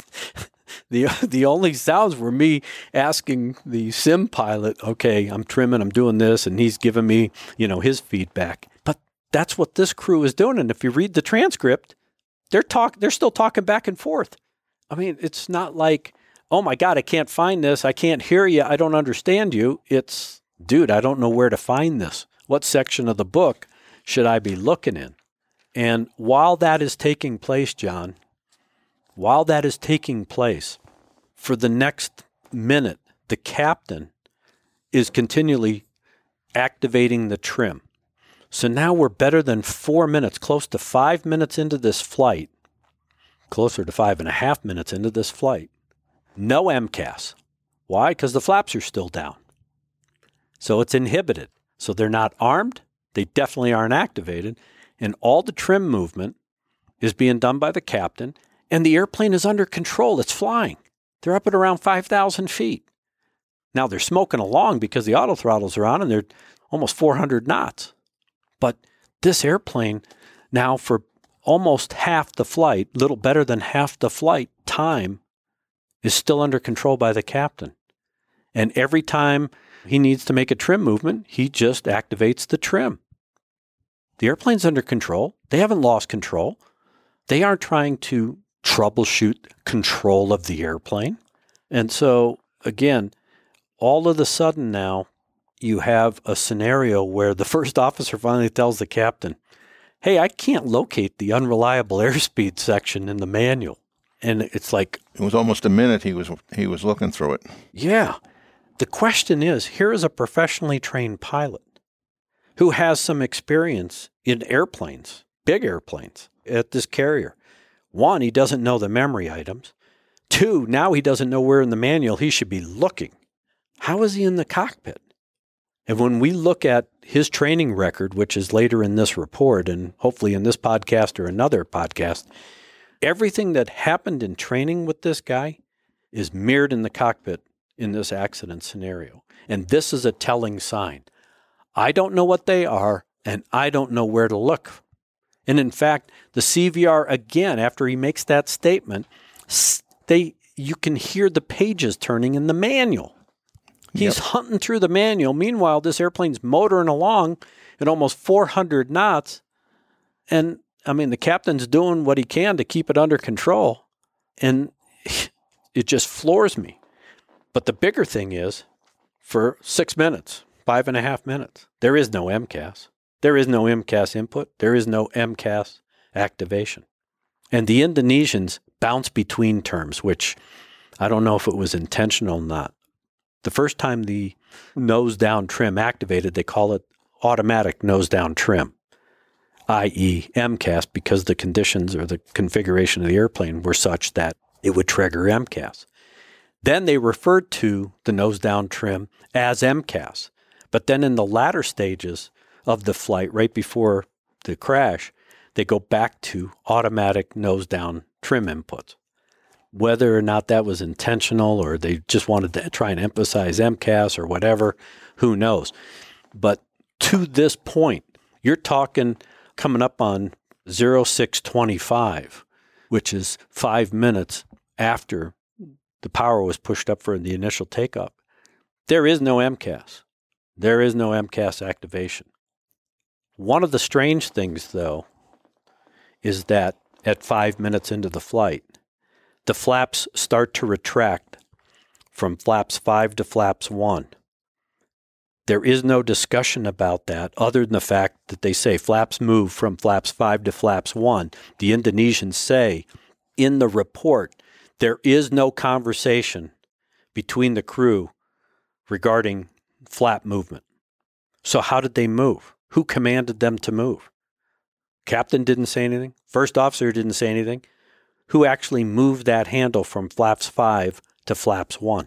the the only sounds were me asking the sim pilot, okay, I'm trimming, I'm doing this, and he's giving me, you know, his feedback. But that's what this crew is doing. And if you read the transcript, they're talk they're still talking back and forth. I mean, it's not like, oh my God, I can't find this, I can't hear you, I don't understand you. It's, dude, I don't know where to find this. What section of the book should I be looking in? And while that is taking place, John, while that is taking place, for the next minute, the captain is continually activating the trim. So now we're better than four minutes, close to five minutes into this flight, closer to five and a half minutes into this flight. No M C A S. Why? Because the flaps are still down. So it's inhibited. So they're not armed. They definitely aren't activated. And all the trim movement is being done by the captain, and the airplane is under control. It's flying. They're up at around five thousand feet. Now they're smoking along because the auto throttles are on, and they're almost four hundred knots. But this airplane now for almost half the flight, little better than half the flight time, is still under control by the captain. And every time he needs to make a trim movement, he just activates the trim. The airplane's under control. They haven't lost control. They aren't trying to troubleshoot control of the airplane. And so, again, all of a sudden now, you have a scenario where the first officer finally tells the captain, hey, I can't locate the unreliable airspeed section in the manual. And it's like... It was almost a minute he was he was looking through it. Yeah. The question is, here is a professionally trained pilot who has some experience in airplanes, big airplanes, at this carrier. One, he doesn't know the memory items. Two, now he doesn't know where in the manual he should be looking. How is he in the cockpit? And when we look at his training record, which is later in this report and hopefully in this podcast or another podcast, everything that happened in training with this guy is mirrored in the cockpit in this accident scenario. And this is a telling sign. I don't know what they are, and I don't know where to look. And in fact, the C V R, again, after he makes that statement, they you can hear the pages turning in the manual. He's yep. hunting through the manual. Meanwhile, this airplane's motoring along at almost four hundred knots. And, I mean, the captain's doing what he can to keep it under control. And it just floors me. But the bigger thing is, for six minutes, five and a half minutes, there is no M C A S. There is no M C A S input. There is no M C A S activation. And the Indonesians bounce between terms, which I don't know if it was intentional or not. The first time the nose-down trim activated, they call it automatic nose-down trim, that is M C A S, because the conditions or the configuration of the airplane were such that it would trigger M C A S. Then they referred to the nose-down trim as M C A S. But then in the latter stages of the flight, right before the crash, they go back to automatic nose-down trim inputs. Whether or not that was intentional or they just wanted to try and emphasize M C A S or whatever, who knows. But to this point, you're talking coming up on oh six twenty-five, which is five minutes after the power was pushed up for the initial takeoff. There is no M C A S. There is no M C A S activation. One of the strange things, though, is that at five minutes into the flight, the flaps start to retract from flaps five to flaps one. There is no discussion about that other than the fact that they say flaps move from flaps five to flaps one. The Indonesians say in the report there is no conversation between the crew regarding flap movement. So how did they move? Who commanded them to move? Captain didn't say anything. First officer didn't say anything. Who actually moved that handle from flaps five to flaps one?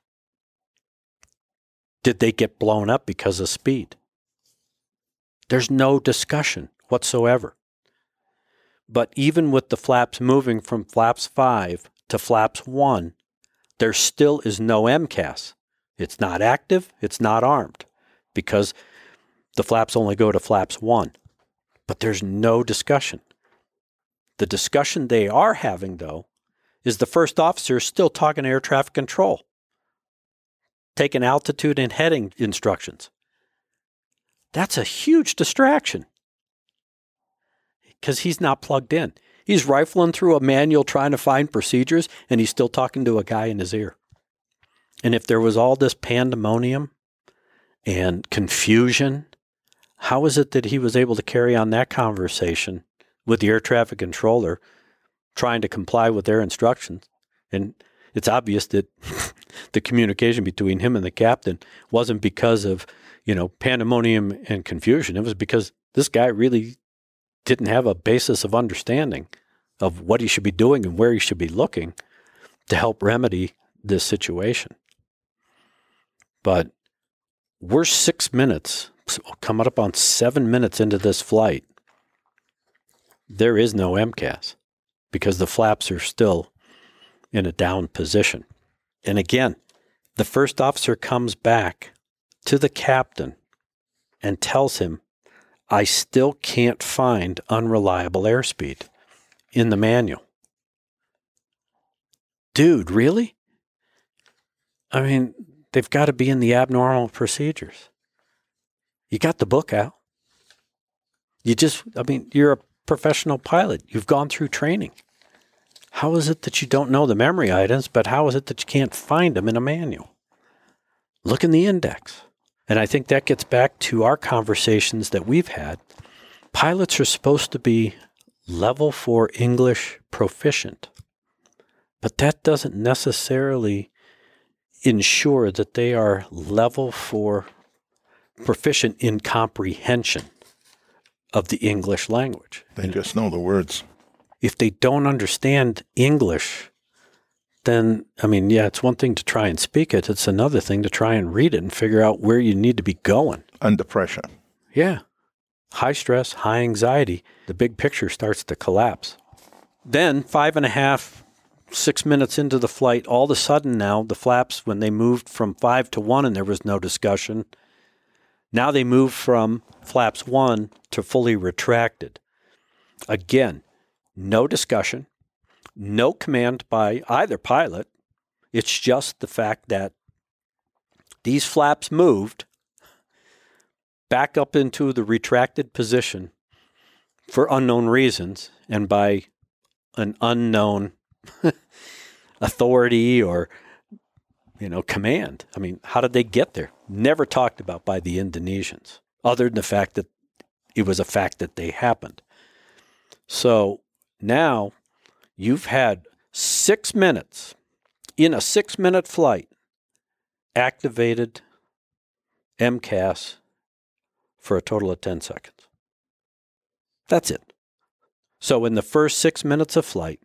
Did they get blown up because of speed? There's no discussion whatsoever. But even with the flaps moving from flaps five to flaps one, there still is no M C A S. It's not active, it's not armed, because the flaps only go to flaps one. But there's no discussion. The discussion they are having, though, is the first officer still talking to air traffic control, taking altitude and heading instructions. That's a huge distraction because he's not plugged in. He's rifling through a manual trying to find procedures, and he's still talking to a guy in his ear. And if there was all this pandemonium and confusion, how is it that he was able to carry on that conversation with the air traffic controller trying to comply with their instructions? And it's obvious that the communication between him and the captain wasn't because of, you know, pandemonium and confusion. It was because this guy really didn't have a basis of understanding of what he should be doing and where he should be looking to help remedy this situation. But we're six minutes, coming up on seven minutes into this flight. There is no M C A S because the flaps are still in a down position. And again, the first officer comes back to the captain and tells him, I still can't find unreliable airspeed in the manual. Dude, really? I mean, they've got to be in the abnormal procedures. You got the book out. You just, I mean, you're a professional pilot. You've gone through training. How is it that you don't know the memory items, but how is it that you can't find them in a manual? Look in the index. And I think that gets back to our conversations that we've had. Pilots are supposed to be level four English proficient, but that doesn't necessarily ensure that they are level four proficient in comprehension of the English language. They just know the words. If they don't understand English, then, I mean, yeah, it's one thing to try and speak it. It's another thing to try and read it and figure out where you need to be going. Under pressure. Yeah. High stress, high anxiety. The big picture starts to collapse. Then five and a half, six minutes into the flight, all of a sudden now the flaps, when they moved from five to one and there was no discussion, now they moved from flaps one to fully retracted. Again, no discussion, no command by either pilot. It's just the fact that these flaps moved back up into the retracted position for unknown reasons and by an unknown authority or, you know, command. I mean, how did they get there? Never talked about by the Indonesians, other than the fact that it was a fact that they happened. So now you've had six minutes in a six-minute flight activated M C A S for a total of ten seconds. That's it. So in the first six minutes of flight,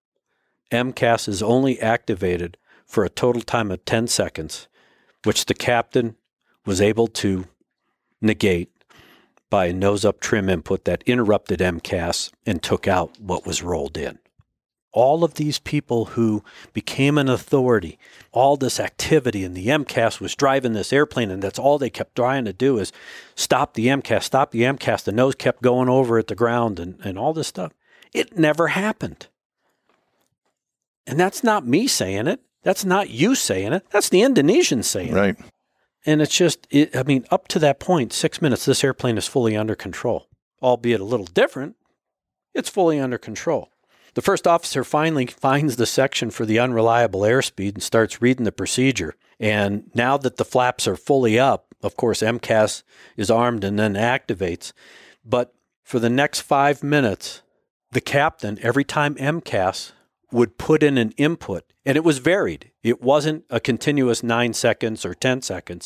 M C A S is only activated for a total time of ten seconds, which the captain was able to negate by a nose-up trim input that interrupted M C A S and took out what was rolled in. All of these people who became an authority, all this activity, and the M C A S was driving this airplane, and that's all they kept trying to do is stop the M C A S, stop the M C A S. The nose kept going over at the ground and, and all this stuff. It never happened. And that's not me saying it. That's not you saying it. That's the Indonesians saying Right. it. And it's just, it, I mean, up to that point, six minutes, this airplane is fully under control. Albeit a little different, it's fully under control. The first officer finally finds the section for the unreliable airspeed and starts reading the procedure. And now that the flaps are fully up, of course, M C A S is armed and then activates. But for the next five minutes, the captain, every time M C A S would put in an input, and it was varied. It wasn't a continuous nine seconds or ten seconds.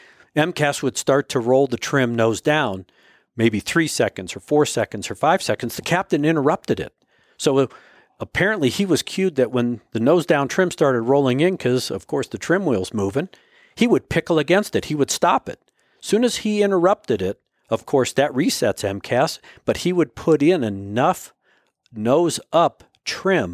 M C A S would start to roll the trim nose down, maybe three seconds or four seconds or five seconds. The captain interrupted it. So uh, apparently he was cued that when the nose down trim started rolling in, because of course the trim wheel's moving, he would pickle against it. He would stop it. Soon as he interrupted it, of course that resets M C A S, but he would put in enough nose up trim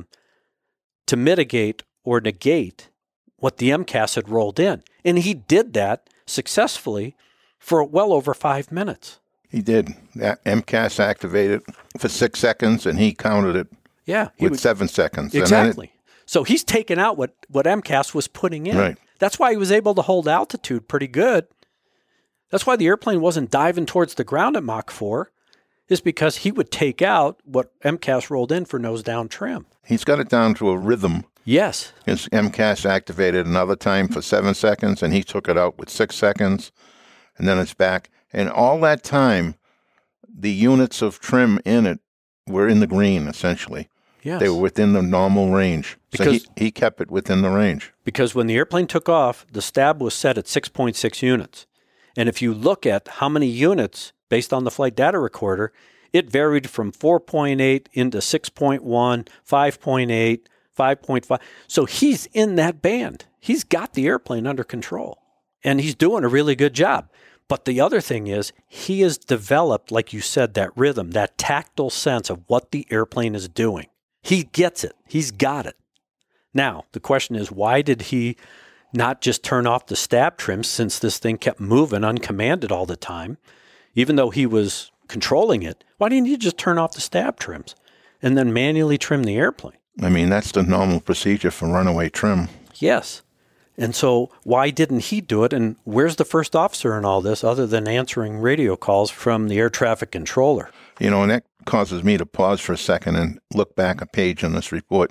to mitigate or negate what the M C A S had rolled in. And he did that successfully for well over five minutes. He did. That M C A S activated for six seconds, and he counted it Yeah. He with would, seven seconds. exactly. And So he's taken out what, what M C A S was putting in. Right. That's why he was able to hold altitude pretty good. That's why the airplane wasn't diving towards the ground at Mach four, is because he would take out what M C A S rolled in for nose down trim. he's got it down to a rhythm. Yes. His M C A S activated another time for seven seconds, and he took it out with six seconds, and then it's back. And all that time, the units of trim in it were in the green, essentially. Yes. They were within the normal range. Because- so he, he kept it within the range. Because when the airplane took off, the stab was set at six point six units. And if you look at how many units, based on the flight data recorder, it varied from four point eight into six point one, five point eight, five point five. So he's in that band. He's got the airplane under control. And he's doing a really good job. But the other thing is, he has developed, like you said, that rhythm, that tactile sense of what the airplane is doing. He gets it. He's got it. Now, the question is, why did he not just turn off the stab trim, since this thing kept moving uncommanded all the time? Even though he was controlling it, why didn't he just turn off the stab trims and then manually trim the airplane? I mean, that's the normal procedure for runaway trim. Yes. And so why didn't he do it? And where's the first officer in all this other than answering radio calls from the air traffic controller? You know, and that causes me to pause for a second and look back a page on this report.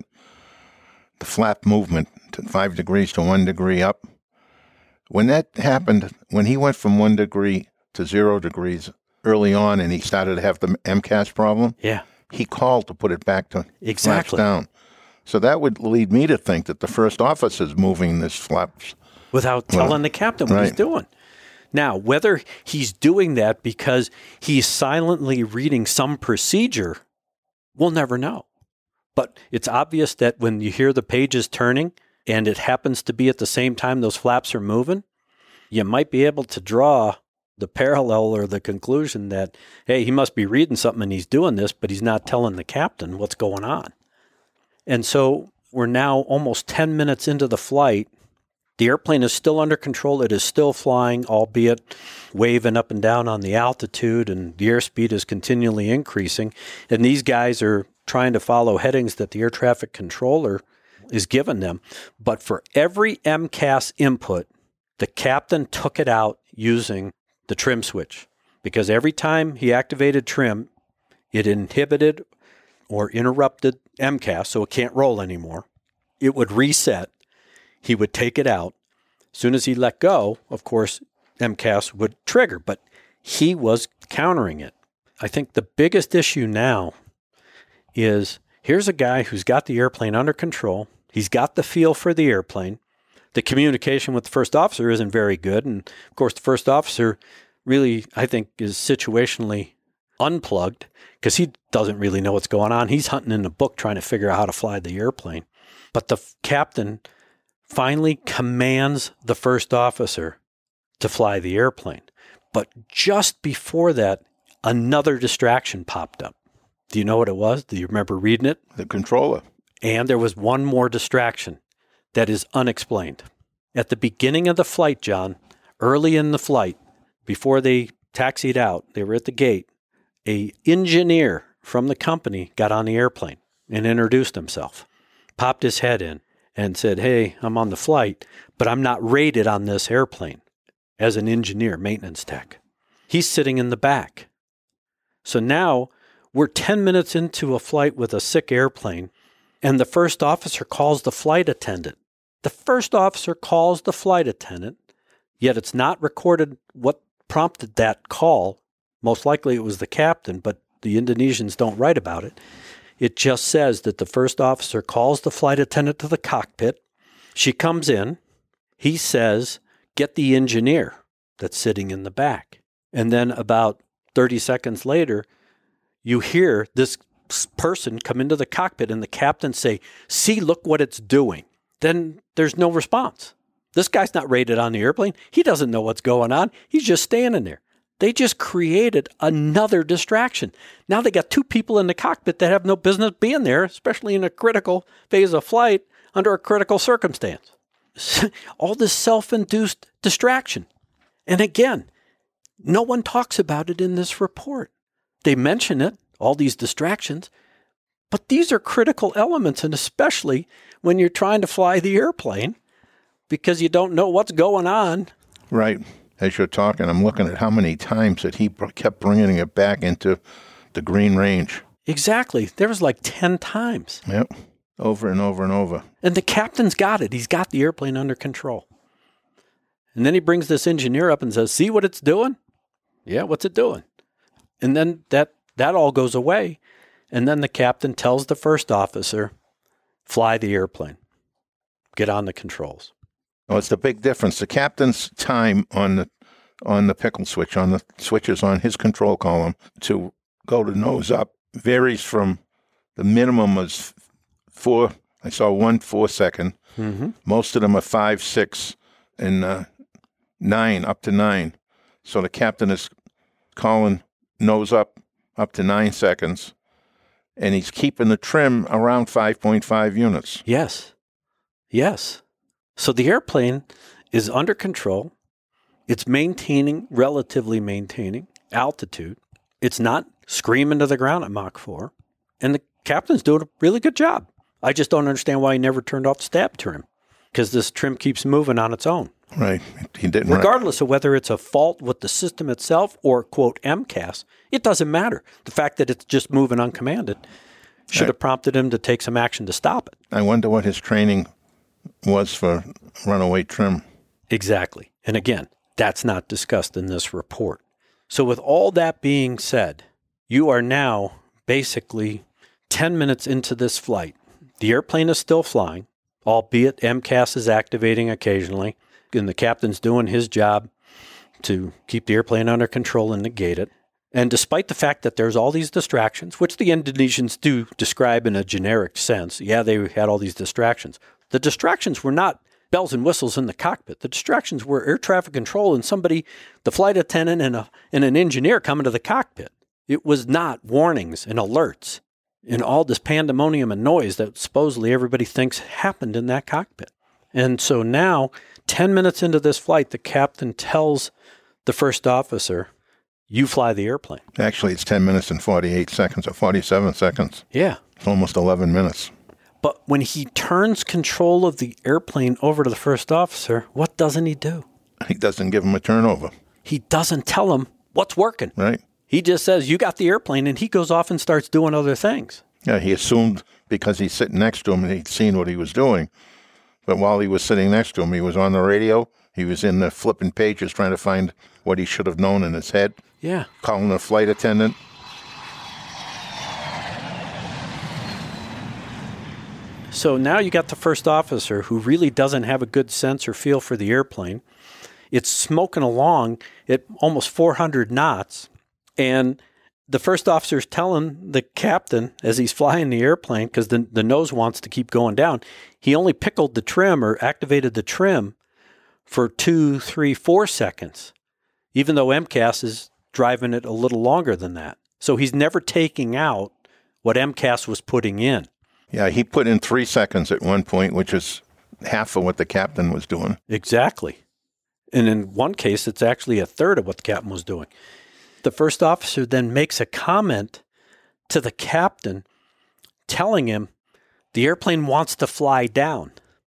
The flap movement to five degrees to one degree up. When that happened, when he went from one degree to zero degrees early on and he started to have the M C A S problem, Yeah, he called to put it back to Exactly. flaps down. So that would lead me to think that the first officer is moving this flaps. without telling Well, the captain what he's right. doing. Now, whether he's doing that because he's silently reading some procedure, we'll never know. But it's obvious that when you hear the pages turning, and it happens to be at the same time those flaps are moving, you might be able to draw the parallel or the conclusion that, hey, he must be reading something and he's doing this, but he's not telling the captain what's going on. And so we're now almost ten minutes into the flight. The airplane is still under control. It is still flying, albeit waving up and down on the altitude, and the airspeed is continually increasing. And these guys are trying to follow headings that the air traffic controller is giving them. But for every M C A S input, the captain took it out using the trim switch, because every time he activated trim, it inhibited or interrupted M C A S, so it can't roll anymore. It would reset. He would take it out. As soon as he let go, of course, M C A S would trigger, but he was countering it. I think the biggest issue now is here's a guy who's got the airplane under control. He's got the feel for the airplane. The communication with the first officer isn't very good. And of course, the first officer really, I think, is situationally unplugged because he doesn't really know what's going on. He's hunting in the book trying to figure out how to fly the airplane. But the f- captain finally commands the first officer to fly the airplane. But just before that, another distraction popped up. Do you know what it was? Do you remember reading it? The controller. And there was one more distraction that is unexplained. At the beginning of the flight, John, early in the flight, before they taxied out, they were at the gate, an engineer from the company got on the airplane and introduced himself, popped his head in, and said, hey, I'm on the flight, but I'm not rated on this airplane as an engineer, maintenance tech. He's sitting in the back. So now we're ten minutes into a flight with a sick airplane, and the first officer calls the flight attendant. The first officer calls the flight attendant, yet it's not recorded what prompted that call. Most likely it was the captain, but the Indonesians don't write about it. It just says that the first officer calls the flight attendant to the cockpit. She comes in. He says, get the engineer that's sitting in the back. And then about thirty seconds later, you hear this person come into the cockpit and the captain say, see, look what it's doing. Then there's no response. This guy's not rated on the airplane. He doesn't know what's going on. He's just standing there. They just created another distraction. Now they got two people in the cockpit that have no business being there, especially in a critical phase of flight under a critical circumstance. All this self-induced distraction. And again, no one talks about it in this report. They mention it, all these distractions, but these are critical elements, and especially when you're trying to fly the airplane because you don't know what's going on. Right. As you're talking, I'm looking at how many times that he kept bringing it back into the green range. Exactly. There was like ten times. Yep. Over and over and over. And the captain's got it. He's got the airplane under control. And then he brings this engineer up and says, see what it's doing? Yeah, what's it doing? And then that, that all goes away. And then the captain tells the first officer, fly the airplane. Get on the controls. Well, it's the big difference. The captain's time on the on the pickle switch, on the switches on his control column to go to nose up varies from the minimum was four. I saw one four second. Mm-hmm. Most of them are five, six, and uh, nine, up to nine. So the captain is calling nose up up to nine seconds, and he's keeping the trim around five point five units. Yes. Yes. So the airplane is under control. It's maintaining, relatively maintaining altitude. It's not screaming to the ground at Mach four. And the captain's doing a really good job. I just don't understand why he never turned off the stab trim, because this trim keeps moving on its own. Right. He didn't. Regardless of whether it's a fault with the system itself or, quote, M C A S, it doesn't matter. The fact that it's just moving uncommanded should have prompted him to take some action to stop it. I wonder what his training was for runaway trim. Exactly. And again, that's not discussed in this report. So with all that being said, you are now basically ten minutes into this flight. The airplane is still flying, albeit M C A S is activating occasionally, and the captain's doing his job to keep the airplane under control and negate it. And despite the fact that there's all these distractions, which the Indonesians do describe in a generic sense, yeah, they had all these distractions, The distractions were not bells and whistles in the cockpit. The distractions were air traffic control and somebody, the flight attendant and, a, and an engineer coming to the cockpit. It was not warnings and alerts and all this pandemonium and noise that supposedly everybody thinks happened in that cockpit. And so now, ten minutes into this flight, the captain tells the first officer, you fly the airplane. Actually, it's ten minutes and forty-eight seconds or forty-seven seconds. Yeah. It's almost eleven minutes. But when he turns control of the airplane over to the first officer, what doesn't he do? He doesn't give him a turnover. He doesn't tell him what's working. Right. He just says, you got the airplane, and he goes off and starts doing other things. Yeah, he assumed because he's sitting next to him and he'd seen what he was doing. But while he was sitting next to him, he was on the radio. He was in the flipping pages trying to find what he should have known in his head. Yeah. Calling the flight attendant. So now you got the first officer who really doesn't have a good sense or feel for the airplane. It's smoking along at almost four hundred knots. And the first officer's telling the captain as he's flying the airplane, because the, the nose wants to keep going down, he only pickled the trim or activated the trim for two, three, four seconds, even though M C A S is driving it a little longer than that. So he's never taking out what M C A S was putting in. Yeah, he put in three seconds at one point, which is half of what the captain was doing. Exactly. And in one case, it's actually a third of what the captain was doing. The first officer then makes a comment to the captain telling him the airplane wants to fly down.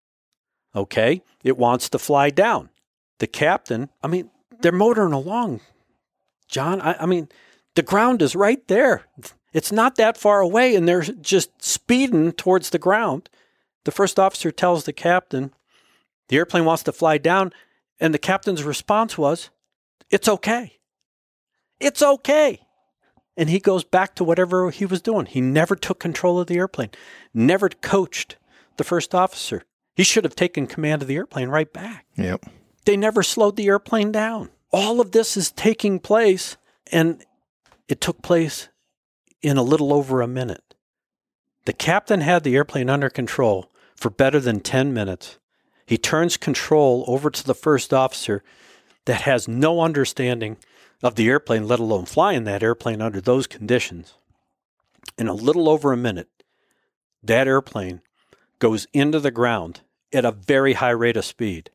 Okay? It wants to fly down. The captain, I mean, they're motoring along, John. I, I mean, the ground is right there. It's not that far away, and they're just speeding towards the ground. The first officer tells the captain, the airplane wants to fly down, and the captain's response was, it's okay. It's okay. And he goes back to whatever he was doing. He never took control of the airplane, never coached the first officer. He should have taken command of the airplane right back. Yep. They never slowed the airplane down. All of this is taking place, and it took place in a little over a minute. The captain had the airplane under control for better than ten minutes. He turns control over to the first officer that has no understanding of the airplane, let alone flying that airplane under those conditions. In a little over a minute, that airplane goes into the ground at a very high rate of speed.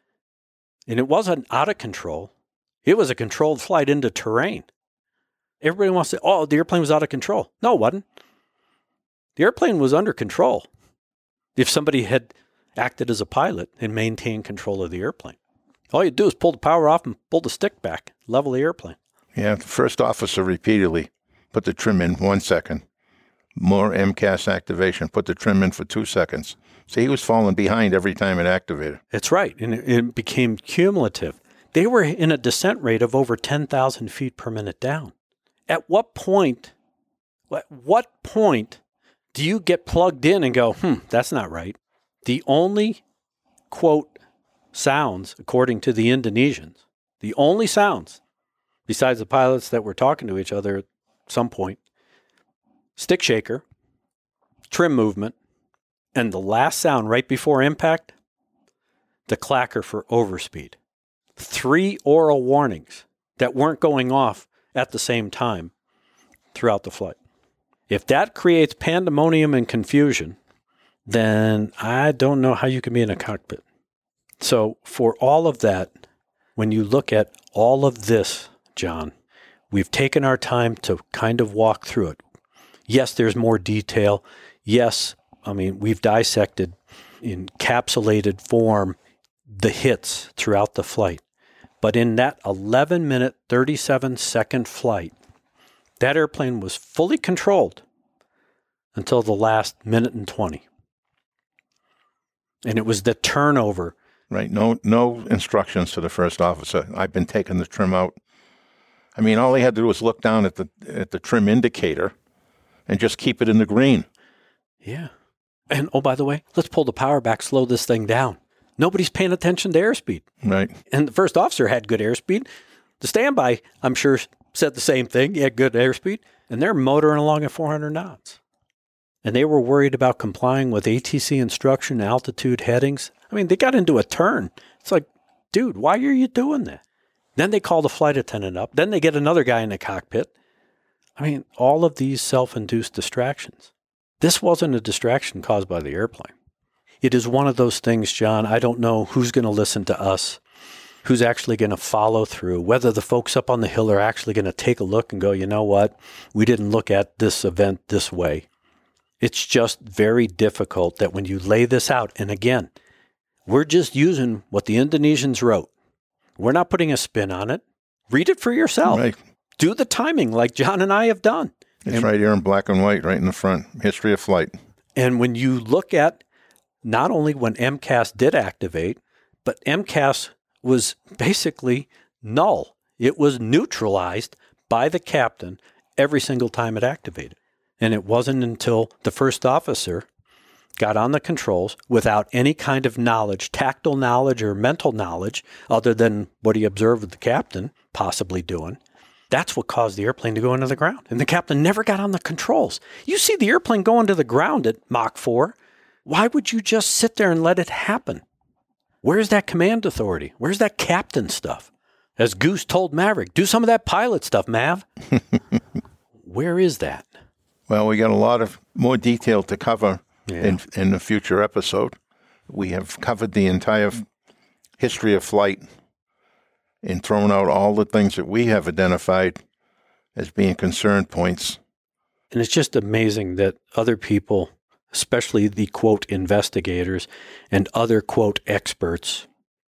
And it wasn't out of control. It was a controlled flight into terrain. Everybody wants to say, oh, the airplane was out of control. No, it wasn't. The airplane was under control if somebody had acted as a pilot and maintained control of the airplane. All you do is pull the power off and pull the stick back, level the airplane. Yeah, the first officer repeatedly put the trim in one second. More M C A S activation, put the trim in for two seconds. So he was falling behind every time it activated. That's right. And it, it became cumulative. They were in a descent rate of over ten thousand feet per minute down. At what point, at what point do you get plugged in and go, hmm, that's not right? The only, quote, sounds, according to the Indonesians, the only sounds, besides the pilots that were talking to each other at some point, stick shaker, trim movement, and the last sound right before impact, the clacker for overspeed. Three oral warnings that weren't going off at the same time throughout the flight. If that creates pandemonium and confusion, then I don't know how you can be in a cockpit. So for all of that, when you look at all of this, John, we've taken our time to kind of walk through it. Yes, there's more detail. Yes, I mean, we've dissected in encapsulated form the hits throughout the flight. But in that eleven minute, thirty-seven second flight, that airplane was fully controlled until the last minute and twenty. And it was the turnover. Right. No no instructions to the first officer. I've been taking the trim out. I mean, all he had to do was look down at the at the trim indicator and just keep it in the green. Yeah. And, oh, by the way, let's pull the power back, slow this thing down. Nobody's paying attention to airspeed. Right. And the first officer had good airspeed. The standby, I'm sure, said the same thing. He had good airspeed. And they're motoring along at four hundred knots. and they were worried about complying with A T C instruction, altitude headings. I mean, they got into a turn. It's like, dude, why are you doing that? Then they call the flight attendant up. Then they get another guy in the cockpit. I mean, all of these self-induced distractions. This wasn't a distraction caused by the airplane. It is one of those things, John, I don't know who's going to listen to us, who's actually going to follow through, whether the folks up on the hill are actually going to take a look and go, you know what, we didn't look at this event this way. It's just very difficult that when you lay this out, and again, we're just using what the Indonesians wrote. We're not putting a spin on it. Read it for yourself. Right. Do the timing like John and I have done. It's and, right here in black and white, right in the front. History of flight. And when you look at not only when M C A S did activate, but M C A S was basically null. It was neutralized by the captain every single time it activated. And it wasn't until the first officer got on the controls without any kind of knowledge, tactile knowledge or mental knowledge, other than what he observed the captain possibly doing. That's what caused the airplane to go into the ground. And the captain never got on the controls. You see the airplane go into the ground at Mach four. Why would you just sit there and let it happen? Where's that command authority? Where's that captain stuff? As Goose told Maverick, do some of that pilot stuff, Mav. Where is that? Well, we got a lot of more detail to cover Yeah. in in the future episode. We have covered the entire f- history of flight and thrown out all the things that we have identified as being concern points. And it's just amazing that other people, especially the quote investigators and other quote experts,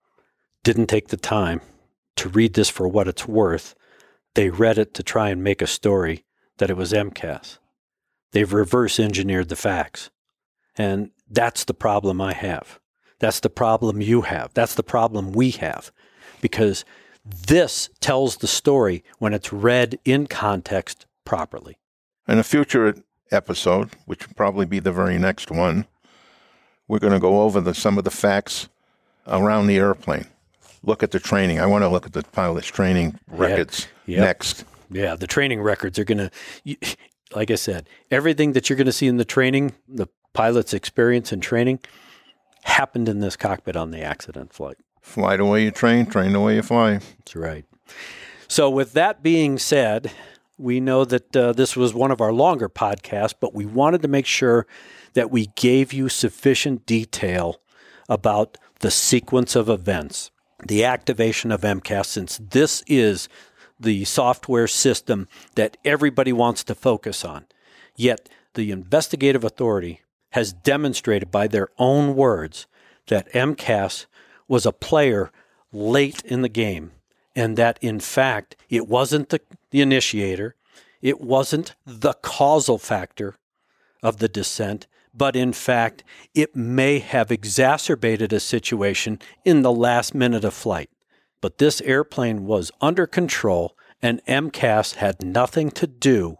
didn't take the time to read this for what it's worth. They read it to try and make a story that it was M C A S. They've reverse engineered the facts. And that's the problem I have. That's the problem you have. That's the problem we have. Because this tells the story when it's read in context properly. In a future episode, which will probably be the very next one, we're going to go over the, some of the facts around the airplane. Look at the training. I want to look at the pilot's training records Yeah. Yep. next. Yeah, the training records are going to, like I said, everything that you're going to see in the training, the pilot's experience and training, happened in this cockpit on the accident flight. Fly the way you train, train the way you fly. That's right. So with that being said, we know that uh, this was one of our longer podcasts, but we wanted to make sure that we gave you sufficient detail about the sequence of events, the activation of M C A S, since this is the software system that everybody wants to focus on. Yet the investigative authority has demonstrated by their own words that M C A S was a player late in the game, and that, in fact, it wasn't the, the initiator, it wasn't the causal factor of the descent, but in fact, it may have exacerbated a situation in the last minute of flight. But this airplane was under control, and M C A S had nothing to do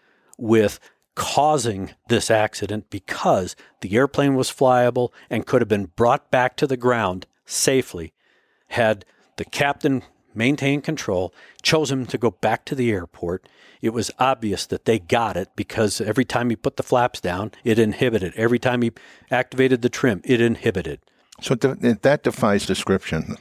with causing this accident because the airplane was flyable and could have been brought back to the ground safely had the captain maintained control, chosen to go back to the airport. It was obvious that they got it because every time he put the flaps down, it inhibited. Every time he activated the trim, it inhibited. So th- that defies description.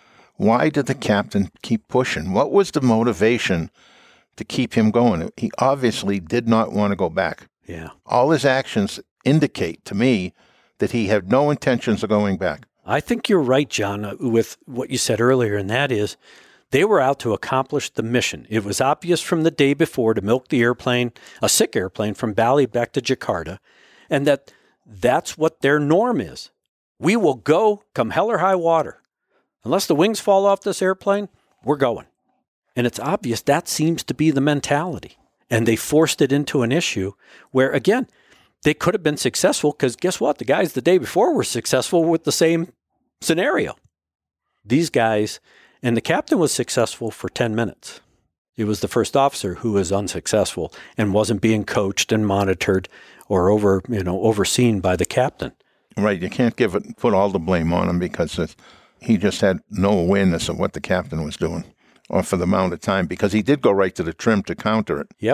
Why did the captain keep pushing? What was the motivation to keep him going? He obviously did not want to go back. Yeah. All his actions indicate to me that he had no intentions of going back. I think you're right, John, with what you said earlier, and that is they were out to accomplish the mission. It was obvious from the day before to milk the airplane, a sick airplane, from Bali back to Jakarta, and that that's what their norm is. We will go come hell or high water. Unless the wings fall off this airplane, we're going. And it's obvious that seems to be the mentality. And they forced it into an issue where, again, they could have been successful because guess what? The guys the day before were successful with the same scenario. These guys, and the captain was successful for ten minutes. It was the first officer who was unsuccessful and wasn't being coached and monitored or over, you know, overseen by the captain. Right. You can't give it, put all the blame on him because it, he just had no awareness of what the captain was doing or for the amount of time because he did go right to the trim to counter it. Yep.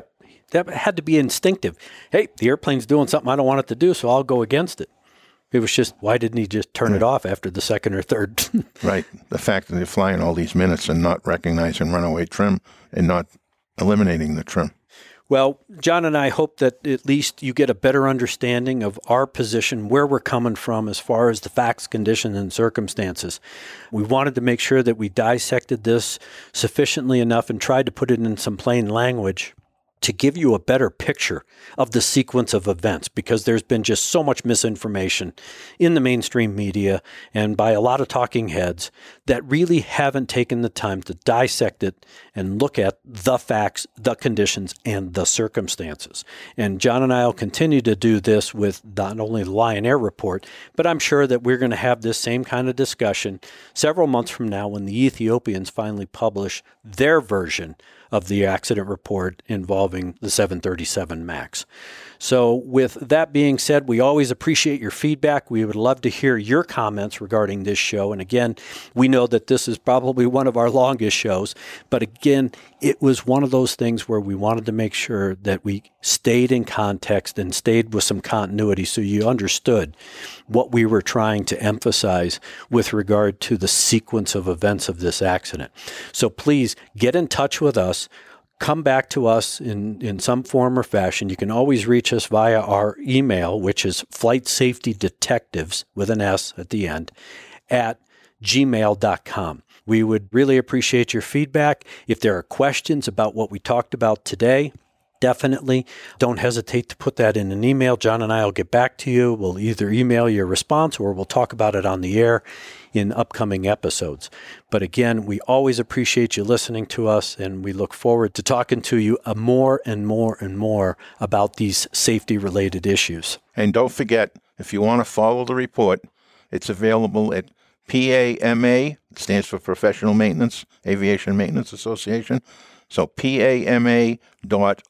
that had to be instinctive. Hey, the airplane's doing something I don't want it to do, so I'll go against it. It was just, why didn't he just turn it off after the second or third? Right. The fact that they're flying all these minutes and not recognizing runaway trim and not eliminating the trim. Well, John and I hope that at least you get a better understanding of our position, where we're coming from as far as the facts, conditions, and circumstances. We wanted to make sure that we dissected this sufficiently enough and tried to put it in some plain language to give you a better picture of the sequence of events, because there's been just so much misinformation in the mainstream media and by a lot of talking heads that really haven't taken the time to dissect it and look at the facts, the conditions, and the circumstances. And John and I will continue to do this with not only the Lion Air Report, but I'm sure that we're going to have this same kind of discussion several months from now when the Ethiopians finally publish their version of the accident report involving the seven thirty-seven MAX. So with that being said, we always appreciate your feedback. We would love to hear your comments regarding this show. And again, we know that this is probably one of our longest shows, but again, it was one of those things where we wanted to make sure that we stayed in context and stayed with some continuity so you understood what we were trying to emphasize with regard to the sequence of events of this accident. So please get in touch with us. Come back to us in, in some form or fashion. You can always reach us via our email, which is flight safety detectives with an S at the end at gmail dot com. We would really appreciate your feedback. If there are questions about what we talked about today, definitely don't hesitate to put that in an email. John and I will get back to you. We'll either email your response or we'll talk about it on the air in upcoming episodes. But again, we always appreciate you listening to us, and we look forward to talking to you more and more and more about these safety-related issues. And don't forget, if you want to follow the report, it's available at P A M A, it stands for Professional Maintenance, Aviation Maintenance Association. So P A M A dot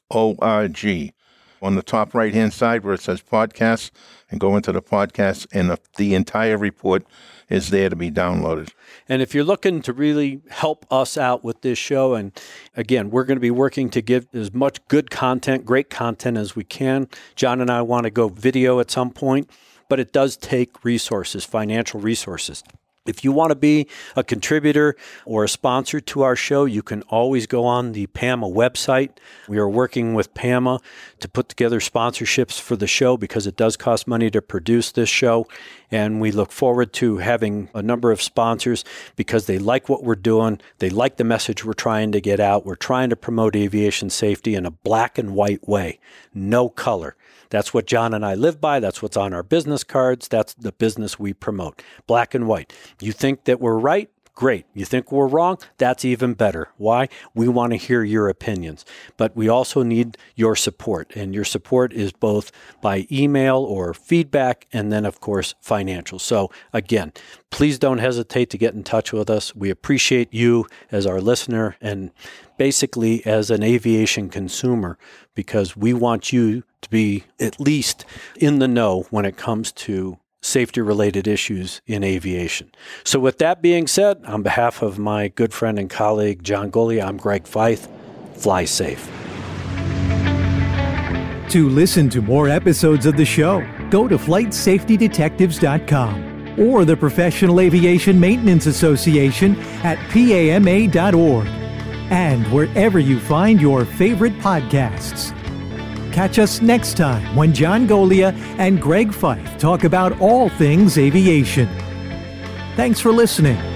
org. On the top right-hand side where it says podcasts, and go into the podcast, and the, the entire report is there to be downloaded. And if you're looking to really help us out with this show, and again, we're going to be working to give as much good content, great content as we can. John and I want to go video at some point, but it does take resources, financial resources. If you want to be a contributor or a sponsor to our show, you can always go on the P A M A website. We are working with P A M A to put together sponsorships for the show because it does cost money to produce this show. And we look forward to having a number of sponsors because they like what we're doing. They like the message we're trying to get out. We're trying to promote aviation safety in a black and white way, no color. That's what John and I live by. That's what's on our business cards. That's the business we promote. Black and white. You think that we're right? Great. You think we're wrong? That's even better. Why? We want to hear your opinions. But we also need your support. And your support is both by email or feedback, and then, of course, financial. So, again, please don't hesitate to get in touch with us. We appreciate you as our listener and basically as an aviation consumer because we want you to be at least in the know when it comes to safety-related issues in aviation. So with that being said, on behalf of my good friend and colleague, John Goglia, I'm Greg Feith. Fly safe. To listen to more episodes of the show, go to flight safety detectives dot com or the Professional Aviation Maintenance Association at P A M A dot org and wherever you find your favorite podcasts. Catch us next time when John Goglia and Greg Feith talk about all things aviation. Thanks for listening.